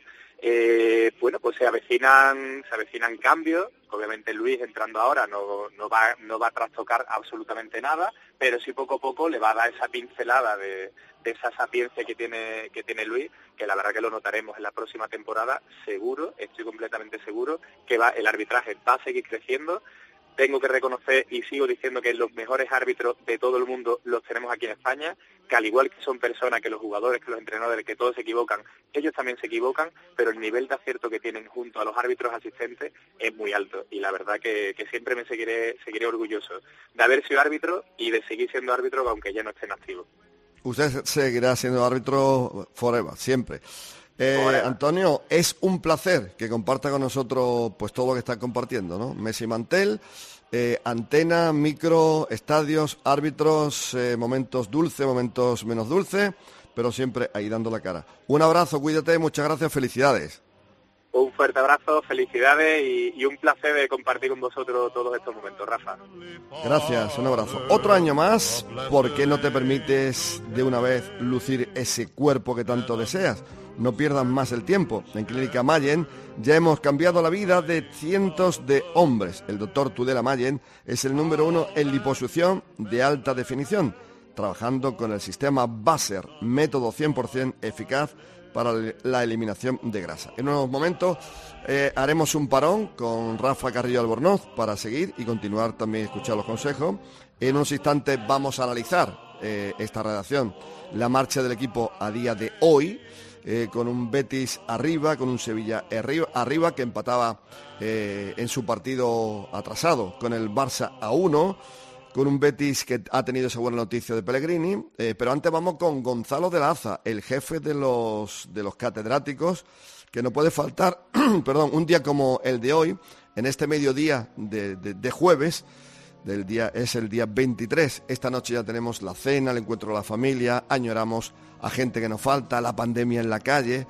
Eh, bueno, pues se avecinan, se avecinan cambios. Obviamente Luis entrando ahora no, no va, no va a trastocar absolutamente nada, pero sí poco a poco le va a dar esa pincelada de, de esa sapiencia que tiene, que tiene Luis, que la verdad que lo notaremos en la próxima temporada, seguro, estoy completamente seguro, que va, el arbitraje va a seguir creciendo. Tengo que reconocer y sigo diciendo que los mejores árbitros de todo el mundo los tenemos aquí en España, que al igual que son personas, que los jugadores, que los entrenadores, que todos se equivocan, ellos también se equivocan, pero el nivel de acierto que tienen junto a los árbitros asistentes es muy alto y la verdad que, que siempre me seguiré, seguiré orgulloso de haber sido árbitro y de seguir siendo árbitro aunque ya no esté en activo. Usted seguirá siendo árbitro forever, siempre. Eh, Antonio, es un placer que comparta con nosotros pues todo lo que está compartiendo, ¿no? Mesa y mantel, eh, antena, micro, estadios, árbitros, eh, momentos dulces, momentos menos dulces, pero siempre ahí dando la cara. Un abrazo, cuídate, muchas gracias, felicidades. Un fuerte abrazo, felicidades y, y un placer de compartir con vosotros todos estos momentos, Rafa. Gracias, un abrazo. Otro año más, ¿por qué no te permites de una vez lucir ese cuerpo que tanto deseas? No pierdan más el tiempo. En Clínica Mayen ya hemos cambiado la vida de cientos de hombres. El doctor Tudela Mayen es el número uno en liposucción de alta definición, trabajando con el sistema Baser, método cien por ciento eficaz para la eliminación de grasa. En unos momentos eh, haremos un parón con Rafa Carrillo Albornoz para seguir y continuar también escuchar los consejos. En unos instantes vamos a analizar eh, esta redacción, la marcha del equipo a día de hoy, Eh, con un Betis arriba, con un Sevilla arriba, arriba que empataba eh, en su partido atrasado con el Barça a uno, con un Betis que ha tenido esa buena noticia de Pellegrini, eh, pero antes vamos con Gonzalo de la Haza, el jefe de los, de los catedráticos, que no puede faltar, perdón, un día como el de hoy, en este mediodía de, de, de jueves, del día, es el día veintitrés, esta noche ya tenemos la cena, el encuentro de la familia, añoramos a gente que nos falta, la pandemia en la calle,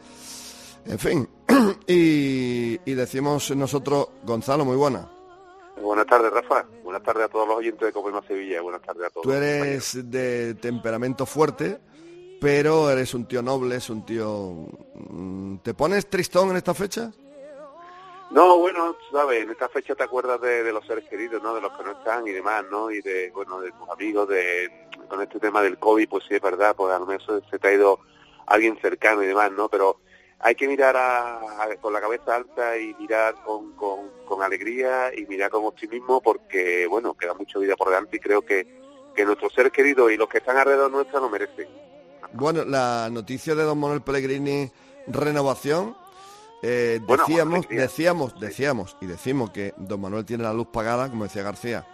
en fin, y, y decimos nosotros, Gonzalo, muy buena. Buenas tardes, Rafa. Buenas buenas tardes a todos los oyentes de Copema Sevilla, buenas tardes a todos. Tú eres de temperamento fuerte, pero eres un tío noble, es un tío... ¿Te pones tristón en esta fecha? No, bueno, sabes, en esta fecha te acuerdas de, de los seres queridos, ¿no? De los que no están y demás, ¿no? Y de, bueno, de tus amigos, de con este tema del COVID, pues sí, es verdad, pues a lo mejor se te ha ido alguien cercano y demás, ¿no? Pero hay que mirar a, a, con la cabeza alta y mirar con, con, con alegría y mirar con optimismo porque, bueno, queda mucha vida por delante y creo que, que nuestros seres queridos y los que están alrededor nuestra lo merecen. Bueno, la noticia de don Manuel Pellegrini, renovación, eh, bueno, decíamos, bueno, decíamos, decíamos y decimos que don Manuel tiene la luz pagada, como decía García,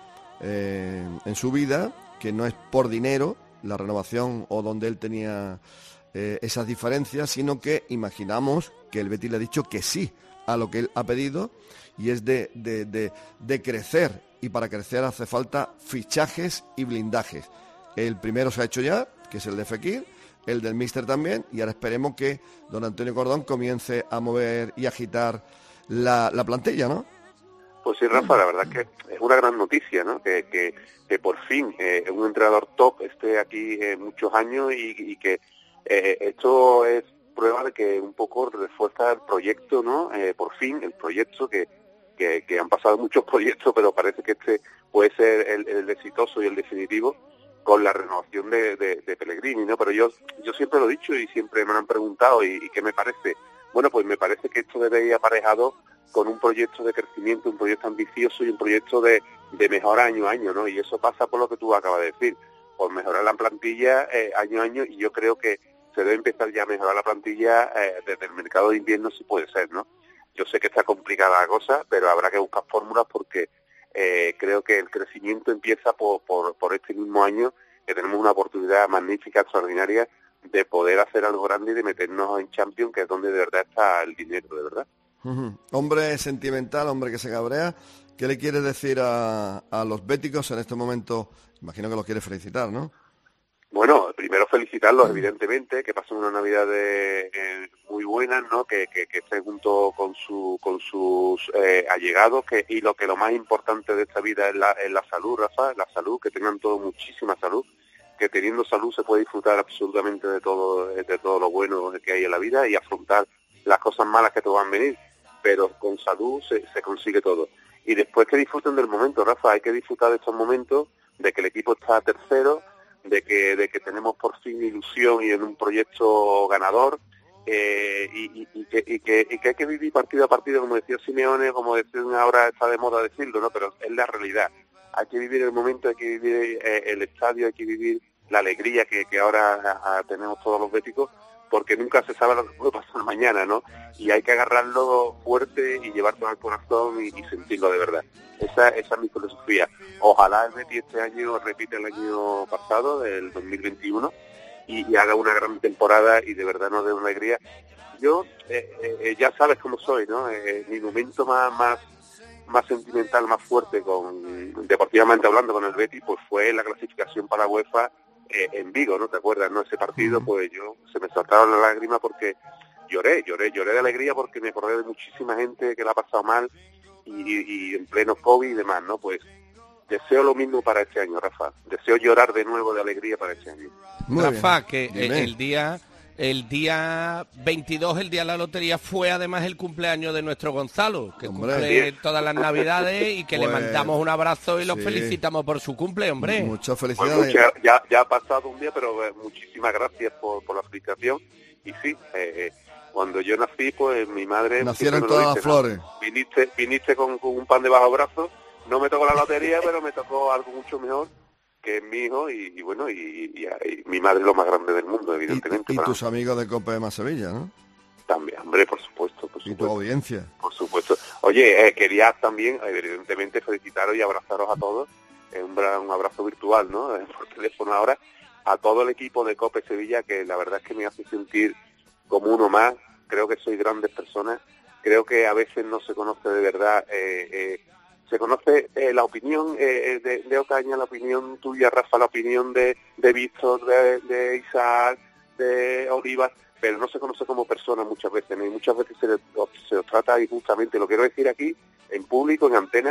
eh, en su vida, que no es por dinero la renovación o donde él tenía eh, esas diferencias, sino que imaginamos que el Betis le ha dicho que sí a lo que él ha pedido y es de, de, de, de crecer, y para crecer hace falta fichajes y blindajes. El primero se ha hecho ya, que es el de Fekir, el del míster también, y ahora esperemos que don Antonio Cordón comience a mover y agitar la, la plantilla, ¿no? Pues sí, Rafa, la verdad es que es una gran noticia, ¿no? Que, que, que por fin eh, un entrenador top esté aquí eh, muchos años y, y que eh, esto es prueba de que un poco refuerza el proyecto, ¿no? Eh, por fin, el proyecto que, que, que han pasado muchos proyectos, pero parece que este puede ser el, el exitoso y el definitivo con la renovación de, de, de Pellegrini, ¿no? Pero yo yo siempre lo he dicho y siempre me lo han preguntado, ¿y, y qué me parece? Bueno, pues me parece que esto debe ir aparejado con un proyecto de crecimiento, un proyecto ambicioso y un proyecto de, de mejora año a año, ¿no? Y eso pasa por lo que tú acabas de decir, por mejorar la plantilla eh, año a año, y yo creo que se debe empezar ya a mejorar la plantilla eh, desde el mercado de invierno, si puede ser, ¿no? Yo sé que está complicada la cosa, pero habrá que buscar fórmulas porque Eh, creo que el crecimiento empieza por, por, por este mismo año, que tenemos una oportunidad magnífica, extraordinaria, de poder hacer algo grande y de meternos en Champions, que es donde de verdad está el dinero, de verdad. Uh-huh. Hombre sentimental, hombre que se cabrea, ¿qué le quiere decir a, a los béticos en este momento? Imagino que los quiere felicitar, ¿no? Bueno, primero felicitarlos, evidentemente, que pasen una Navidad de, eh, muy buena, ¿no? Que, que, que estén junto con su con sus eh, allegados, que y lo que lo más importante de esta vida es la, es la salud, Rafa, la salud, que tengan todos muchísima salud, que teniendo salud se puede disfrutar absolutamente de todo de todo lo bueno que hay en la vida y afrontar las cosas malas que te van a venir, pero con salud se, se consigue todo. Y después que disfruten del momento, Rafa, hay que disfrutar de estos momentos, de que el equipo está tercero, de que de que tenemos por fin ilusión y en un proyecto ganador, eh, y, y, y, que, y, que, y que hay que vivir partido a partido, como decía Simeone, como decían ahora, está de moda decirlo, ¿no? Pero es la realidad. Hay que vivir el momento, hay que vivir eh, el estadio, hay que vivir la alegría que, que ahora a, a, tenemos todos los béticos, porque nunca se sabe lo que puede pasar mañana, ¿no? Y hay que agarrarlo fuerte y llevarlo al corazón y, y sentirlo de verdad. Esa, esa es mi filosofía. Ojalá el Betis este año repita el año pasado, del dos mil veintiuno, y, y haga una gran temporada y de verdad nos dé una alegría. Yo, eh, eh, ya sabes cómo soy, ¿no? Eh, mi momento más, más, más sentimental, más fuerte, con deportivamente hablando, con el Betis, pues fue la clasificación para la UEFA eh, en Vigo, ¿no? ¿Te acuerdas, no? Ese partido, pues yo, se me saltaron las lágrimas porque lloré, lloré, lloré de alegría porque me acordé de muchísima gente que la ha pasado mal y, y en pleno COVID y demás, ¿no? Pues deseo lo mismo para este año, Rafa. Deseo llorar de nuevo de alegría para este año. Muy Rafa, bien. que el, el día el día veintidós, el día de la lotería, fue además el cumpleaños de nuestro Gonzalo, que hombre, cumple todas las navidades y que pues, le mandamos un abrazo y los sí. felicitamos por su cumple, hombre. Muchas felicidades. Pues mucha, ya, ya ha pasado un día, pero eh, muchísimas gracias por, por la felicitación. Y sí, eh, cuando yo nací, pues mi madre... Nacieron todas dice, las flores. ¿No? Viniste, viniste con, con un pan debajo del brazo. No me tocó la lotería, pero me tocó algo mucho mejor, que es mi hijo, y, y bueno, y, y, y mi madre es lo más grande del mundo, evidentemente. Y, y tus amigos de Copema Sevilla, ¿no? También, hombre, por supuesto, por supuesto. Y tu audiencia. Por supuesto. Oye, eh, quería también, evidentemente, felicitaros y abrazaros a todos, eh, un, un abrazo virtual, ¿no? Por teléfono ahora, a todo el equipo de Cope Sevilla, que la verdad es que me hace sentir como uno más. Creo que sois grandes personas, creo que a veces no se conoce de verdad... Eh, eh, se conoce eh, la opinión eh, de, de Ocaña, la opinión tuya, Rafa, la opinión de, de Víctor, de, de Isaac, de Olivas, pero no se conoce como persona muchas veces, ¿no? Y muchas veces se, se os trata injustamente. Lo quiero decir aquí, en público, en antena,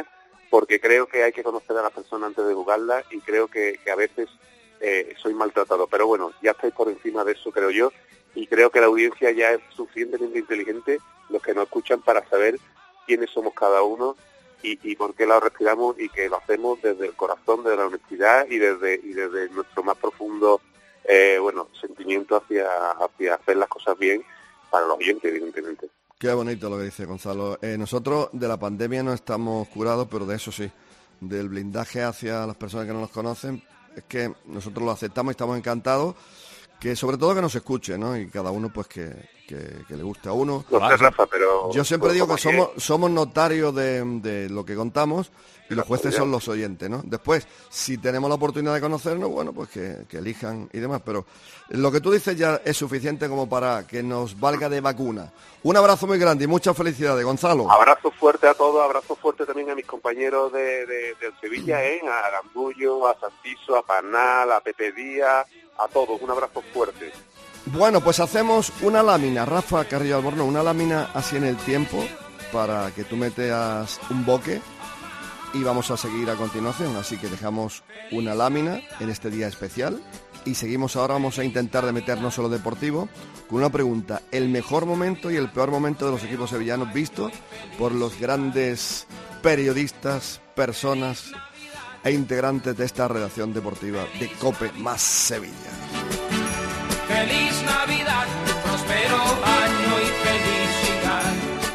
porque creo que hay que conocer a las personas antes de juzgarlas y creo que, que a veces eh, soy maltratado. Pero bueno, ya estáis por encima de eso, creo yo, y creo que la audiencia ya es suficientemente inteligente, los que nos escuchan, para saber quiénes somos cada uno y, y por qué la respiramos, y que lo hacemos desde el corazón, desde la honestidad y desde y desde nuestro más profundo eh, bueno sentimiento hacia hacia hacer las cosas bien para los oyentes, evidentemente. Qué bonito lo que dice Gonzalo. Eh, nosotros de la pandemia no estamos curados, pero de eso sí, del blindaje hacia las personas que no nos conocen, es que nosotros lo aceptamos y estamos encantados, que sobre todo que nos escuche, ¿no? Y cada uno pues que, que, que le guste a uno. No sé, Rafa, pero yo siempre digo que somos somos notarios de, de lo que contamos y los jueces son los oyentes, ¿no? Después, si tenemos la oportunidad de conocernos, bueno, pues que, que elijan y demás, pero lo que tú dices ya es suficiente como para que nos valga de vacuna. Un abrazo muy grande y muchas felicidades, Gonzalo. Abrazo fuerte a todos, abrazo fuerte también a mis compañeros de, de, de Sevilla, ¿eh? A Gandullo, a Santiso, a Panal, a Pepe Díaz, a todos, un abrazo fuerte. Bueno, pues hacemos una lámina, Rafa Carrillo Albornoz, una lámina así en el tiempo para que tú metas un boque y vamos a seguir a continuación. Así que dejamos una lámina en este día especial y seguimos ahora. Vamos a intentar de meternos en lo deportivo con una pregunta: el mejor momento y el peor momento de los equipos sevillanos vistos por los grandes periodistas, personas e integrantes de esta redacción deportiva de COPE más Sevilla. Feliz Navidad, próspero año y felicidad.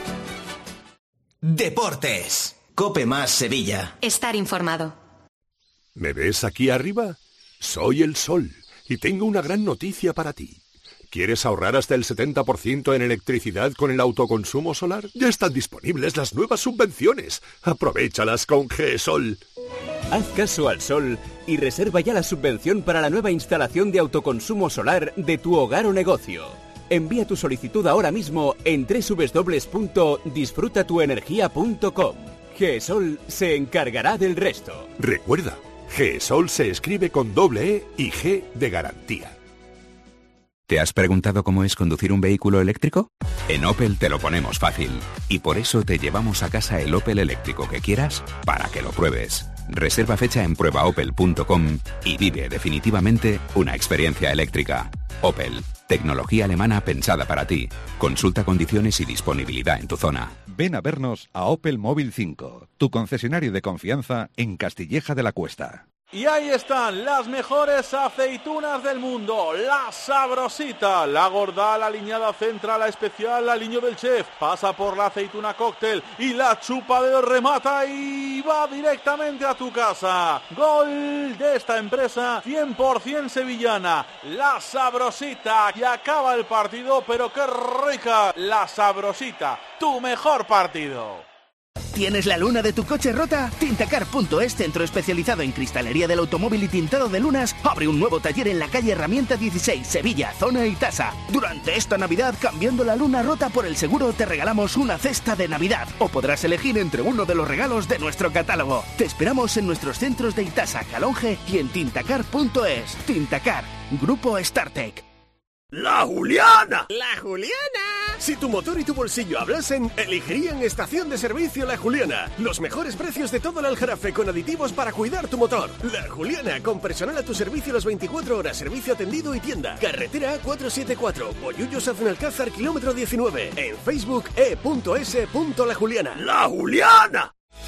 Deportes. COPE más Sevilla. Estar informado. ¿Me ves aquí arriba? Soy el sol y tengo una gran noticia para ti. ¿Quieres ahorrar hasta el setenta por ciento en electricidad con el autoconsumo solar? Ya están disponibles las nuevas subvenciones. Aprovéchalas con GESOL. Haz caso al sol y reserva ya la subvención para la nueva instalación de autoconsumo solar de tu hogar o negocio. Envía tu solicitud ahora mismo en doble u doble u doble u punto disfruta tu energía punto com. GESOL se encargará del resto. Recuerda, GESOL se escribe con doble E y G de garantía. ¿Te has preguntado cómo es conducir un vehículo eléctrico? En Opel te lo ponemos fácil y por eso te llevamos a casa el Opel eléctrico que quieras para que lo pruebes. Reserva fecha en prueba opel punto com y vive definitivamente una experiencia eléctrica. Opel, tecnología alemana pensada para ti. Consulta condiciones y disponibilidad en tu zona. Ven a vernos a Opel Móvil cinco, tu concesionario de confianza en Castilleja de la Cuesta. Y ahí están las mejores aceitunas del mundo, la Sabrosita, la gorda, la aliñada central, la especial, la aliño del chef, pasa por la aceituna cóctel y la chupa de remata y va directamente a tu casa. Gol de esta empresa cien por ciento sevillana, la Sabrosita, y acaba el partido, pero qué rica, la Sabrosita, tu mejor partido. ¿Tienes la luna de tu coche rota? Tintacar punto es, centro especializado en cristalería del automóvil y tintado de lunas, abre un nuevo taller en la calle Herramienta dieciséis, Sevilla, zona Itasa. Durante esta Navidad, cambiando la luna rota por el seguro, te regalamos una cesta de Navidad o podrás elegir entre uno de los regalos de nuestro catálogo. Te esperamos en nuestros centros de Itasa, Calonge y en tintacar punto es. Tintacar, Grupo StarTech. ¡La Juliana! ¡La Juliana! Si tu motor y tu bolsillo hablasen, elegirían Estación de Servicio La Juliana. Los mejores precios de todo el Aljarafe con aditivos para cuidar tu motor. La Juliana, con personal a tu servicio las veinticuatro horas, servicio atendido y tienda. Carretera A cuatrocientos setenta y cuatro, Bollullos Aznalcázar, kilómetro diecinueve. En Facebook, e punto ese punto la juliana. ¡La Juliana!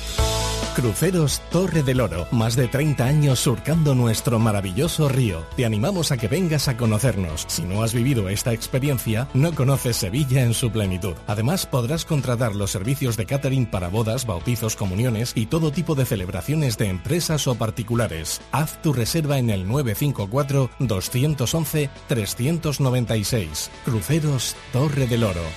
Cruceros Torre del Oro, más de treinta años surcando nuestro maravilloso río. Te animamos a que vengas a conocernos. Si no has vivido esta experiencia, no conoces Sevilla en su plenitud. Además, podrás contratar los servicios de catering para bodas, bautizos, comuniones y todo tipo de celebraciones de empresas o particulares. Haz tu reserva en el nueve cinco cuatro, dos once, tres nueve seis. Cruceros Torre del Oro.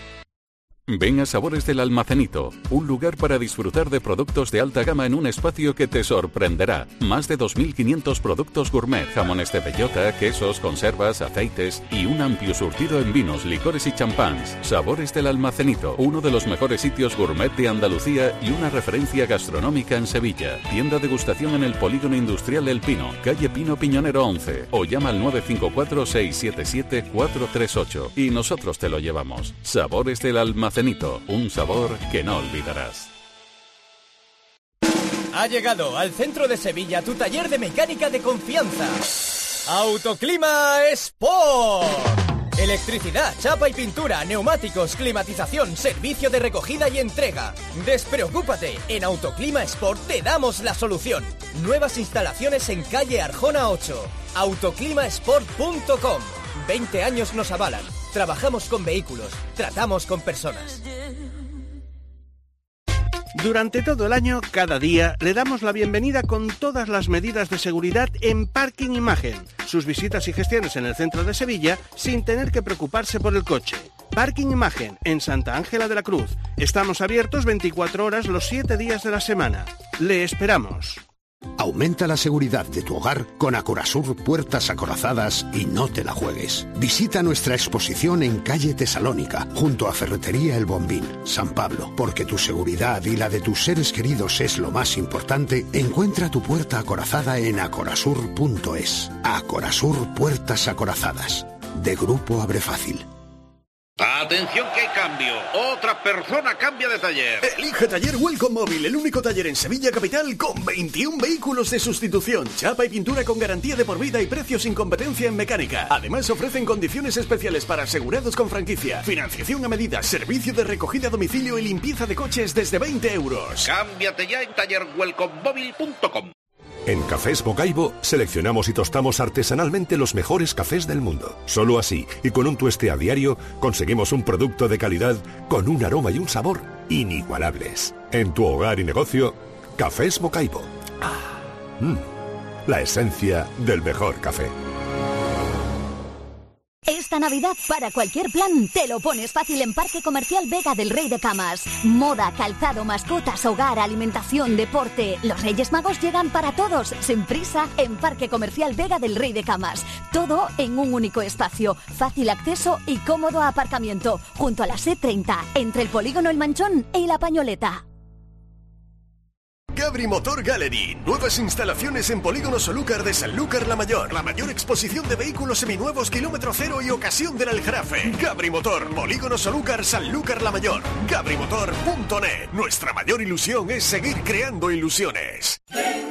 Ven a Sabores del Almacenito, un lugar para disfrutar de productos de alta gama en un espacio que te sorprenderá. Más de dos mil quinientos productos gourmet, jamones de bellota, quesos, conservas, aceites y un amplio surtido en vinos, licores y champáns. Sabores del Almacenito, uno de los mejores sitios gourmet de Andalucía y una referencia gastronómica en Sevilla. Tienda degustación en el Polígono Industrial El Pino, calle Pino Piñonero once, o llama al nueve cinco cuatro, seis siete siete, cuatro tres ocho y nosotros te lo llevamos. Sabores del Almacenito, un sabor que no olvidarás. Ha llegado al centro de Sevilla tu taller de mecánica de confianza. Autoclima Sport. Electricidad, chapa y pintura, neumáticos, climatización, servicio de recogida y entrega. Despreocúpate, en Autoclima Sport te damos la solución. Nuevas instalaciones en calle Arjona ocho. autoclimasport punto com. veinte años nos avalan. Trabajamos con vehículos, tratamos con personas. Durante todo el año, cada día, le damos la bienvenida con todas las medidas de seguridad en Parking Imagen. Sus visitas y gestiones en el centro de Sevilla sin tener que preocuparse por el coche. Parking Imagen, en Santa Ángela de la Cruz. Estamos abiertos veinticuatro horas los siete días de la semana. Le esperamos. Aumenta la seguridad de tu hogar con Acorasur Puertas Acorazadas y no te la juegues. Visita nuestra exposición en calle Tesalónica, junto a Ferretería El Bombín, San Pablo. Porque tu seguridad y la de tus seres queridos es lo más importante, encuentra tu puerta acorazada en acorasur punto es. Acorasur Puertas Acorazadas, de Grupo Abrefácil. Atención que hay cambio. Otra persona cambia de taller. Elige Taller Welcome Móvil, el único taller en Sevilla Capital con veintiún vehículos de sustitución, chapa y pintura con garantía de por vida y precios sin competencia en mecánica. Además ofrecen condiciones especiales para asegurados con franquicia, financiación a medida, servicio de recogida a domicilio y limpieza de coches desde veinte euros. Cámbiate ya en taller welcome móvil punto com. En Cafés Bocaibo seleccionamos y tostamos artesanalmente los mejores cafés del mundo. Solo así, y con un tueste a diario, conseguimos un producto de calidad con un aroma y un sabor inigualables. En tu hogar y negocio, Cafés Bocaibo. Mm, la esencia del mejor café. Esta Navidad, para cualquier plan, te lo pones fácil en Parque Comercial Vega del Rey de Camas. Moda, calzado, mascotas, hogar, alimentación, deporte. Los Reyes Magos llegan para todos, sin prisa, en Parque Comercial Vega del Rey de Camas. Todo en un único espacio, fácil acceso y cómodo aparcamiento, junto a la C treinta, entre el polígono El Manchón y La Pañoleta. Gabri Motor Gallery. Nuevas instalaciones en Polígono Solúcar de Sanlúcar la Mayor. La mayor exposición de vehículos seminuevos kilómetro cero y ocasión del Aljarafe. Gabri Motor, Polígono Solúcar, Sanlúcar la Mayor. Gabri Motor punto net. Nuestra mayor ilusión es seguir creando ilusiones.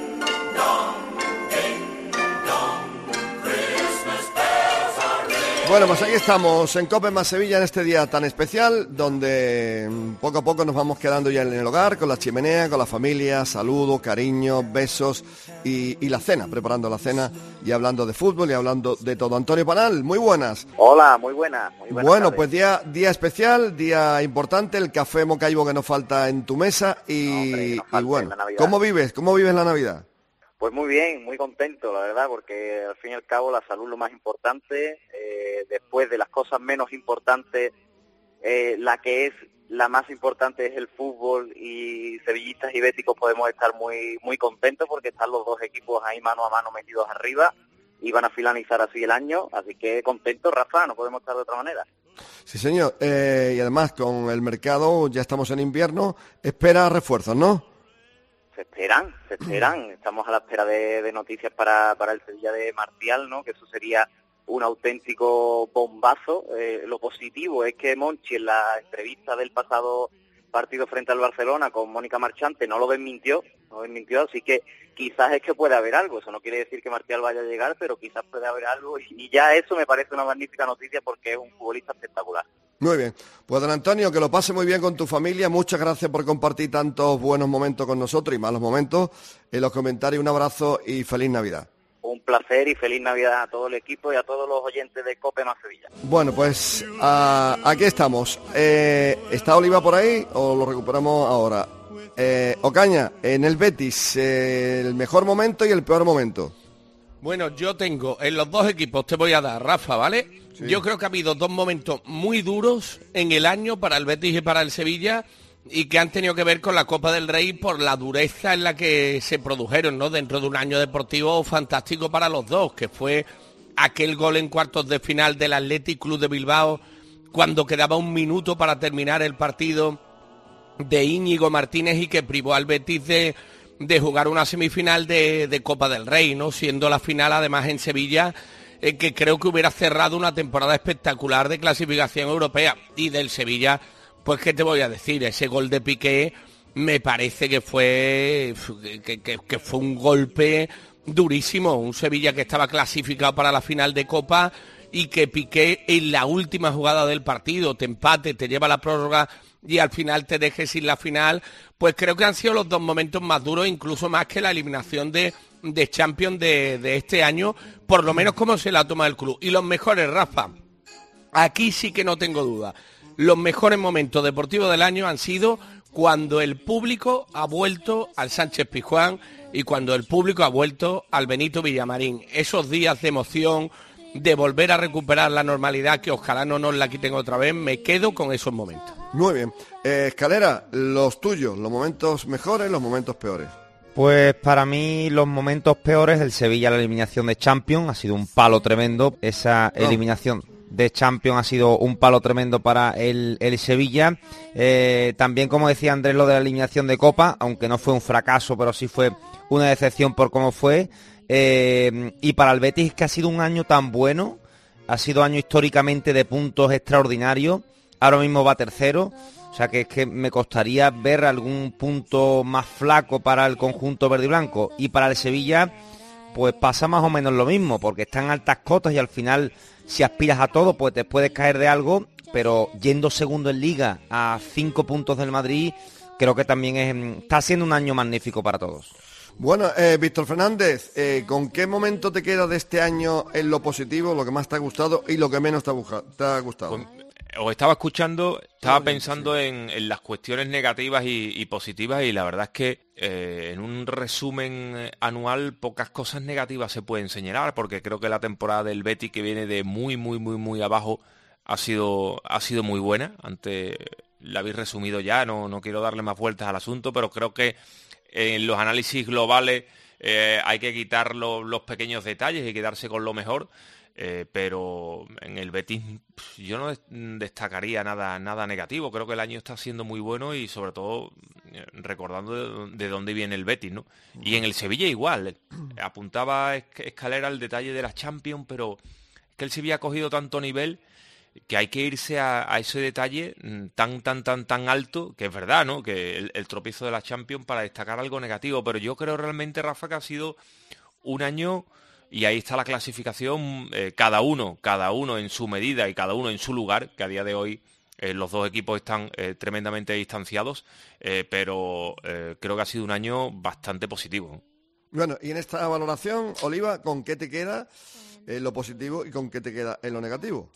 Bueno, pues ahí estamos en Cope Más Sevilla en este día tan especial, donde poco a poco nos vamos quedando ya en el hogar, con la chimenea, con la familia, saludos, cariños, besos y, y la cena, preparando la cena y hablando de fútbol y hablando de todo. Antonio Panal, muy buenas. Hola, muy buenas. Muy buenas bueno, tardes. Pues día, día especial, día importante, el café Mocaibo que nos falta en tu mesa y, no, hombre, no y bueno, la ¿cómo vives? ¿Cómo vives la Navidad? Pues muy bien, muy contento, la verdad, porque al fin y al cabo la salud es lo más importante. Eh, después de las cosas menos importantes, eh, la que es la más importante es el fútbol, y sevillistas y béticos podemos estar muy muy contentos porque están los dos equipos ahí mano a mano metidos arriba y van a finalizar así el año, así que contentos, Rafa, no podemos estar de otra manera. Sí, señor, eh, y además con el mercado, ya estamos en invierno, espera refuerzos, ¿no? Se esperan, se esperan. Estamos a la espera de, de noticias para, para el Sevilla de Martial, ¿no? Que eso sería un auténtico bombazo. Eh, lo positivo es que Monchi, en la entrevista del pasado partido frente al Barcelona con Mónica Marchante, no lo desmintió, no lo desmintió, así que quizás es que puede haber algo. Eso no quiere decir que Martial vaya a llegar, pero quizás puede haber algo, y ya eso me parece una magnífica noticia porque es un futbolista espectacular. Muy bien, pues don Antonio, que lo pase muy bien con tu familia, muchas gracias por compartir tantos buenos momentos con nosotros y malos momentos. En los comentarios un abrazo y feliz Navidad. Un placer y feliz Navidad a todo el equipo y a todos los oyentes de Cope Más Sevilla. Bueno, pues a, aquí estamos. Eh, ¿Está Oliva por ahí o lo recuperamos ahora? Eh, Ocaña, en el Betis, eh, el mejor momento y el peor momento. Bueno, yo tengo, en los dos equipos te voy a dar, Rafa, ¿vale? Sí. Yo creo que ha habido dos momentos muy duros en el año para el Betis y para el Sevilla, y que han tenido que ver con la Copa del Rey por la dureza en la que se produjeron, ¿no? Dentro de un año deportivo fantástico para los dos, que fue aquel gol en cuartos de final del Athletic Club de Bilbao, cuando quedaba un minuto para terminar el partido, de Íñigo Martínez, y que privó al Betis de... de jugar una semifinal de, de Copa del Rey, ¿no? Siendo la final además en Sevilla, eh, que creo que hubiera cerrado una temporada espectacular de clasificación europea. Y del Sevilla, pues qué te voy a decir, ese gol de Piqué me parece que fue que, que, que fue un golpe durísimo. Un Sevilla que estaba clasificado para la final de Copa y que Piqué en la última jugada del partido te empate, te lleva a la prórroga y al final te dejes sin la final. Pues creo que han sido los dos momentos más duros, incluso más que la eliminación de, de Champions de, de este año, por lo menos como se la toma el club. Y los mejores, Rafa, aquí sí que no tengo duda, los mejores momentos deportivos del año han sido cuando el público ha vuelto al Sánchez Pizjuán y cuando el público ha vuelto al Benito Villamarín. Esos días de emoción, de volver a recuperar la normalidad, que ojalá no nos la quiten otra vez, me quedo con esos momentos. Muy bien. Eh, Escalera, los tuyos, los momentos mejores, los momentos peores. Pues para mí los momentos peores, el Sevilla, la eliminación de Champions, ha sido un palo tremendo. Esa no. eliminación de Champions ha sido un palo tremendo para el, el Sevilla. Eh, también, como decía Andrés, lo de la eliminación de Copa, aunque no fue un fracaso, pero sí fue una decepción por cómo fue. Eh, y para el Betis, que ha sido un año tan bueno, ha sido año históricamente de puntos extraordinarios, ahora mismo va tercero, o sea que es que me costaría ver algún punto más flaco para el conjunto verde y blanco. Y para el Sevilla, pues pasa más o menos lo mismo, porque están altas cotas y al final, si aspiras a todo, pues te puedes caer de algo, pero yendo segundo en Liga a cinco puntos del Madrid, creo que también es, está siendo un año magnífico para todos. Bueno, eh, Víctor Fernández, eh, ¿con qué momento te queda de este año en lo positivo, lo que más te ha gustado y lo que menos te ha, buja, te ha gustado? Pues, os estaba escuchando, estaba pensando sí. en, en las cuestiones negativas y, y positivas, y la verdad es que eh, en un resumen anual pocas cosas negativas se pueden señalar, porque creo que la temporada del Betis, que viene de muy, muy, muy, muy abajo, ha sido, ha sido muy buena. Antes la habéis resumido ya, no, no quiero darle más vueltas al asunto, pero creo que en los análisis globales eh, hay que quitar lo, los pequeños detalles y quedarse con lo mejor, eh, pero en el Betis yo no destacaría nada, nada negativo. Creo que el año está siendo muy bueno y sobre todo eh, recordando de, de dónde viene el Betis, ¿no? Y en el Sevilla igual, apuntaba Escalera el detalle de la Champions, pero es que el Sevilla ha cogido tanto nivel que hay que irse a, a ese detalle tan, tan, tan, tan alto, que es verdad, ¿no? Que el, el tropiezo de la Champions para destacar algo negativo, pero yo creo realmente, Rafa, que ha sido un año, y ahí está la clasificación, eh, cada uno, cada uno en su medida y cada uno en su lugar, que a día de hoy eh, los dos equipos están eh, tremendamente distanciados, eh, pero eh, creo que ha sido un año bastante positivo. Bueno, y en esta valoración, Oliva, ¿con qué te queda en lo positivo y con qué te queda en lo negativo?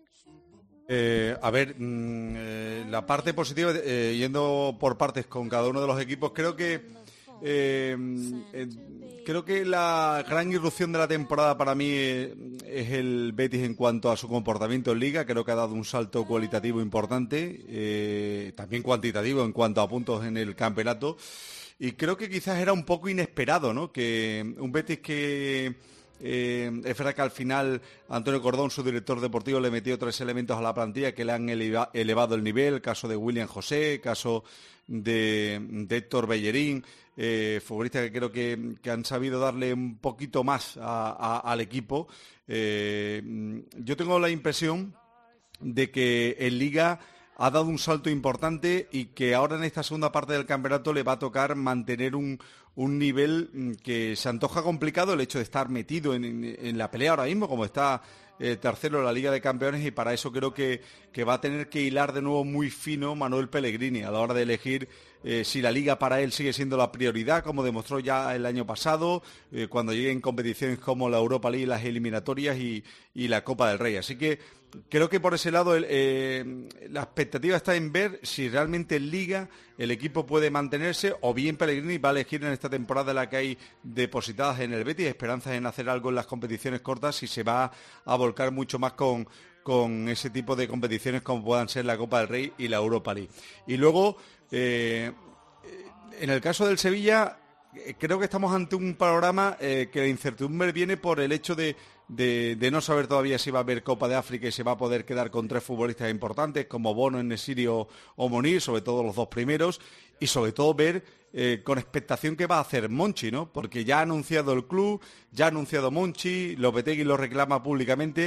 Eh, a ver, mmm, eh, la parte positiva, eh, yendo por partes con cada uno de los equipos, creo que eh, eh, creo que la gran irrupción de la temporada para mí eh, es el Betis en cuanto a su comportamiento en Liga. Creo que ha dado un salto cualitativo importante, eh, también cuantitativo en cuanto a puntos en el campeonato, y creo que quizás era un poco inesperado, ¿no? Que un Betis que Eh, es verdad que al final Antonio Cordón, su director deportivo, le metió tres elementos a la plantilla que le han eleva, elevado el nivel, el caso de William José, el caso de, de Héctor Bellerín, eh, futbolistas que creo que, que han sabido darle un poquito más a, a, al equipo. Eh, yo tengo la impresión de que en Liga ha dado un salto importante y que ahora en esta segunda parte del campeonato le va a tocar mantener un, un nivel que se antoja complicado, el hecho de estar metido en, en, en la pelea ahora mismo, como está eh, tercero en la Liga de Campeones, y para eso creo que, que va a tener que hilar de nuevo muy fino Manuel Pellegrini a la hora de elegir eh, si la Liga para él sigue siendo la prioridad, como demostró ya el año pasado, eh, cuando lleguen competiciones como la Europa League, las eliminatorias y, y la Copa del Rey. Así que creo que por ese lado eh, la expectativa está en ver si realmente en Liga el equipo puede mantenerse, o bien Pellegrini va a elegir en esta temporada en la que hay depositadas en el Betis esperanzas en hacer algo en las competiciones cortas, y se va a volcar mucho más con, con ese tipo de competiciones como puedan ser la Copa del Rey y la Europa League. Y luego, eh, en el caso del Sevilla, creo que estamos ante un panorama eh, que la incertidumbre viene por el hecho de De, de no saber todavía si va a haber Copa de África y se va a poder quedar con tres futbolistas importantes como Bono, En-Nesyri o, o Monir, sobre todo los dos primeros, y sobre todo ver eh, con expectación qué va a hacer Monchi, ¿no? Porque ya ha anunciado el club, ya ha anunciado Monchi, Lopetegui lo reclama públicamente.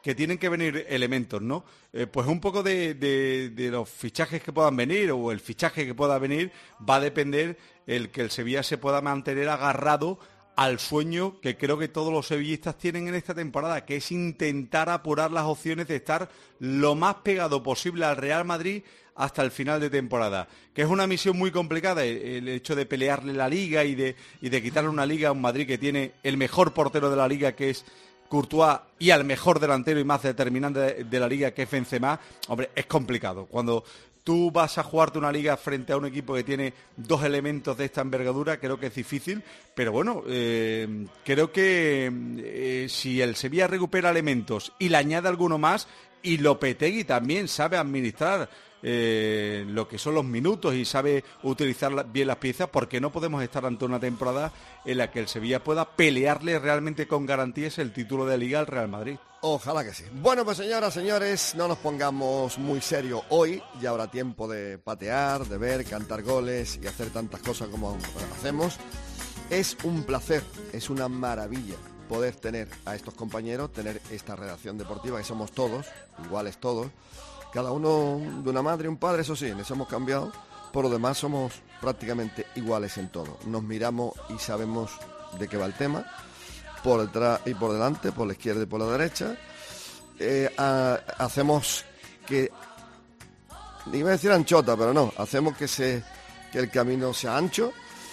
que tienen que venir elementos, ¿no? Eh, pues un poco de, de, de los fichajes que puedan venir o el fichaje que pueda venir va a depender el que el Sevilla se pueda mantener agarrado al sueño que creo que todos los sevillistas tienen en esta temporada, que es intentar apurar las opciones de estar lo más pegado posible al Real Madrid hasta el final de temporada, que es una misión muy complicada, el hecho de pelearle la Liga y de, y de quitarle una Liga a un Madrid que tiene el mejor portero de la Liga, que es Courtois, y al mejor delantero y más determinante de, de la Liga, que es Benzema. Hombre, es complicado. Cuando tú vas a jugarte una liga frente a un equipo que tiene dos elementos de esta envergadura, creo que es difícil, pero bueno, eh, creo que eh, si el Sevilla recupera elementos y le añade alguno más, y Lopetegui también sabe administrar eh, lo que son los minutos y sabe utilizar bien las piezas, porque no podemos estar ante una temporada en la que el Sevilla pueda pelearle realmente con garantías el título de Liga al Real Madrid. Ojalá que sí. Bueno, pues señoras, señores, no nos pongamos muy serios hoy. Ya habrá tiempo de patear, de ver, cantar goles y hacer tantas cosas como hacemos. Es un placer, es una maravilla poder tener a estos compañeros, tener esta redacción deportiva, que somos todos, iguales todos. Cada uno de una madre y un padre, eso sí, les hemos cambiado. Por lo demás somos prácticamente iguales en todo. Nos miramos y sabemos de qué va el tema. Por detrás y por delante, por la izquierda y por la derecha. Eh, a, hacemos que, iba a decir anchota, pero no, hacemos que, se, que el camino sea ancho,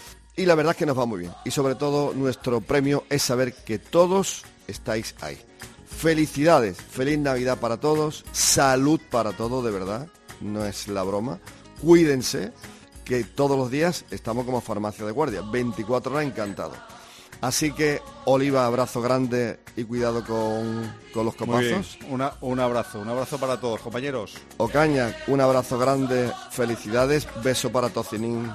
y la verdad es que nos va muy bien. Y sobre todo nuestro premio es saber que todos estáis ahí. Felicidades, feliz Navidad para todos, salud para todos, de verdad, no es la broma. Cuídense, que todos los días estamos como farmacia de guardia, veinticuatro horas encantados. Así que, Oliva, abrazo grande y cuidado con, con los copazos. Una, un abrazo, un abrazo para todos, compañeros. Ocaña, un abrazo grande, felicidades, beso para Tocinín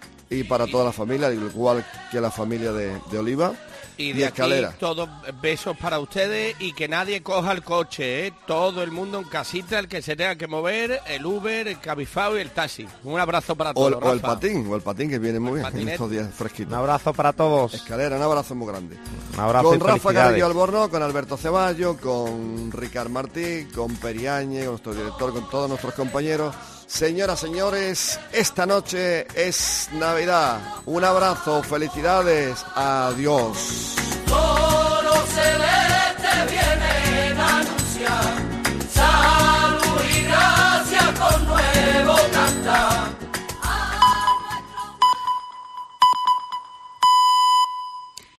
y para toda la familia, igual que la familia de, de Oliva. Y de aquí todos besos para ustedes, y que nadie coja el coche, ¿eh? Todo el mundo en casita, el que se tenga que mover, el Uber, el Cabify y el taxi. Un abrazo para todos, o, o el patín, o el patín, que viene muy bien en estos días fresquitos. Un abrazo para todos. Escalera, un abrazo muy grande. Un abrazo. Con Rafa Garrido Alborno, con Alberto Ceballo, con Ricard Martí, con Periañe, con nuestro director, con todos nuestros compañeros. Señoras, señores, esta noche es Navidad. Un abrazo, felicidades, adiós.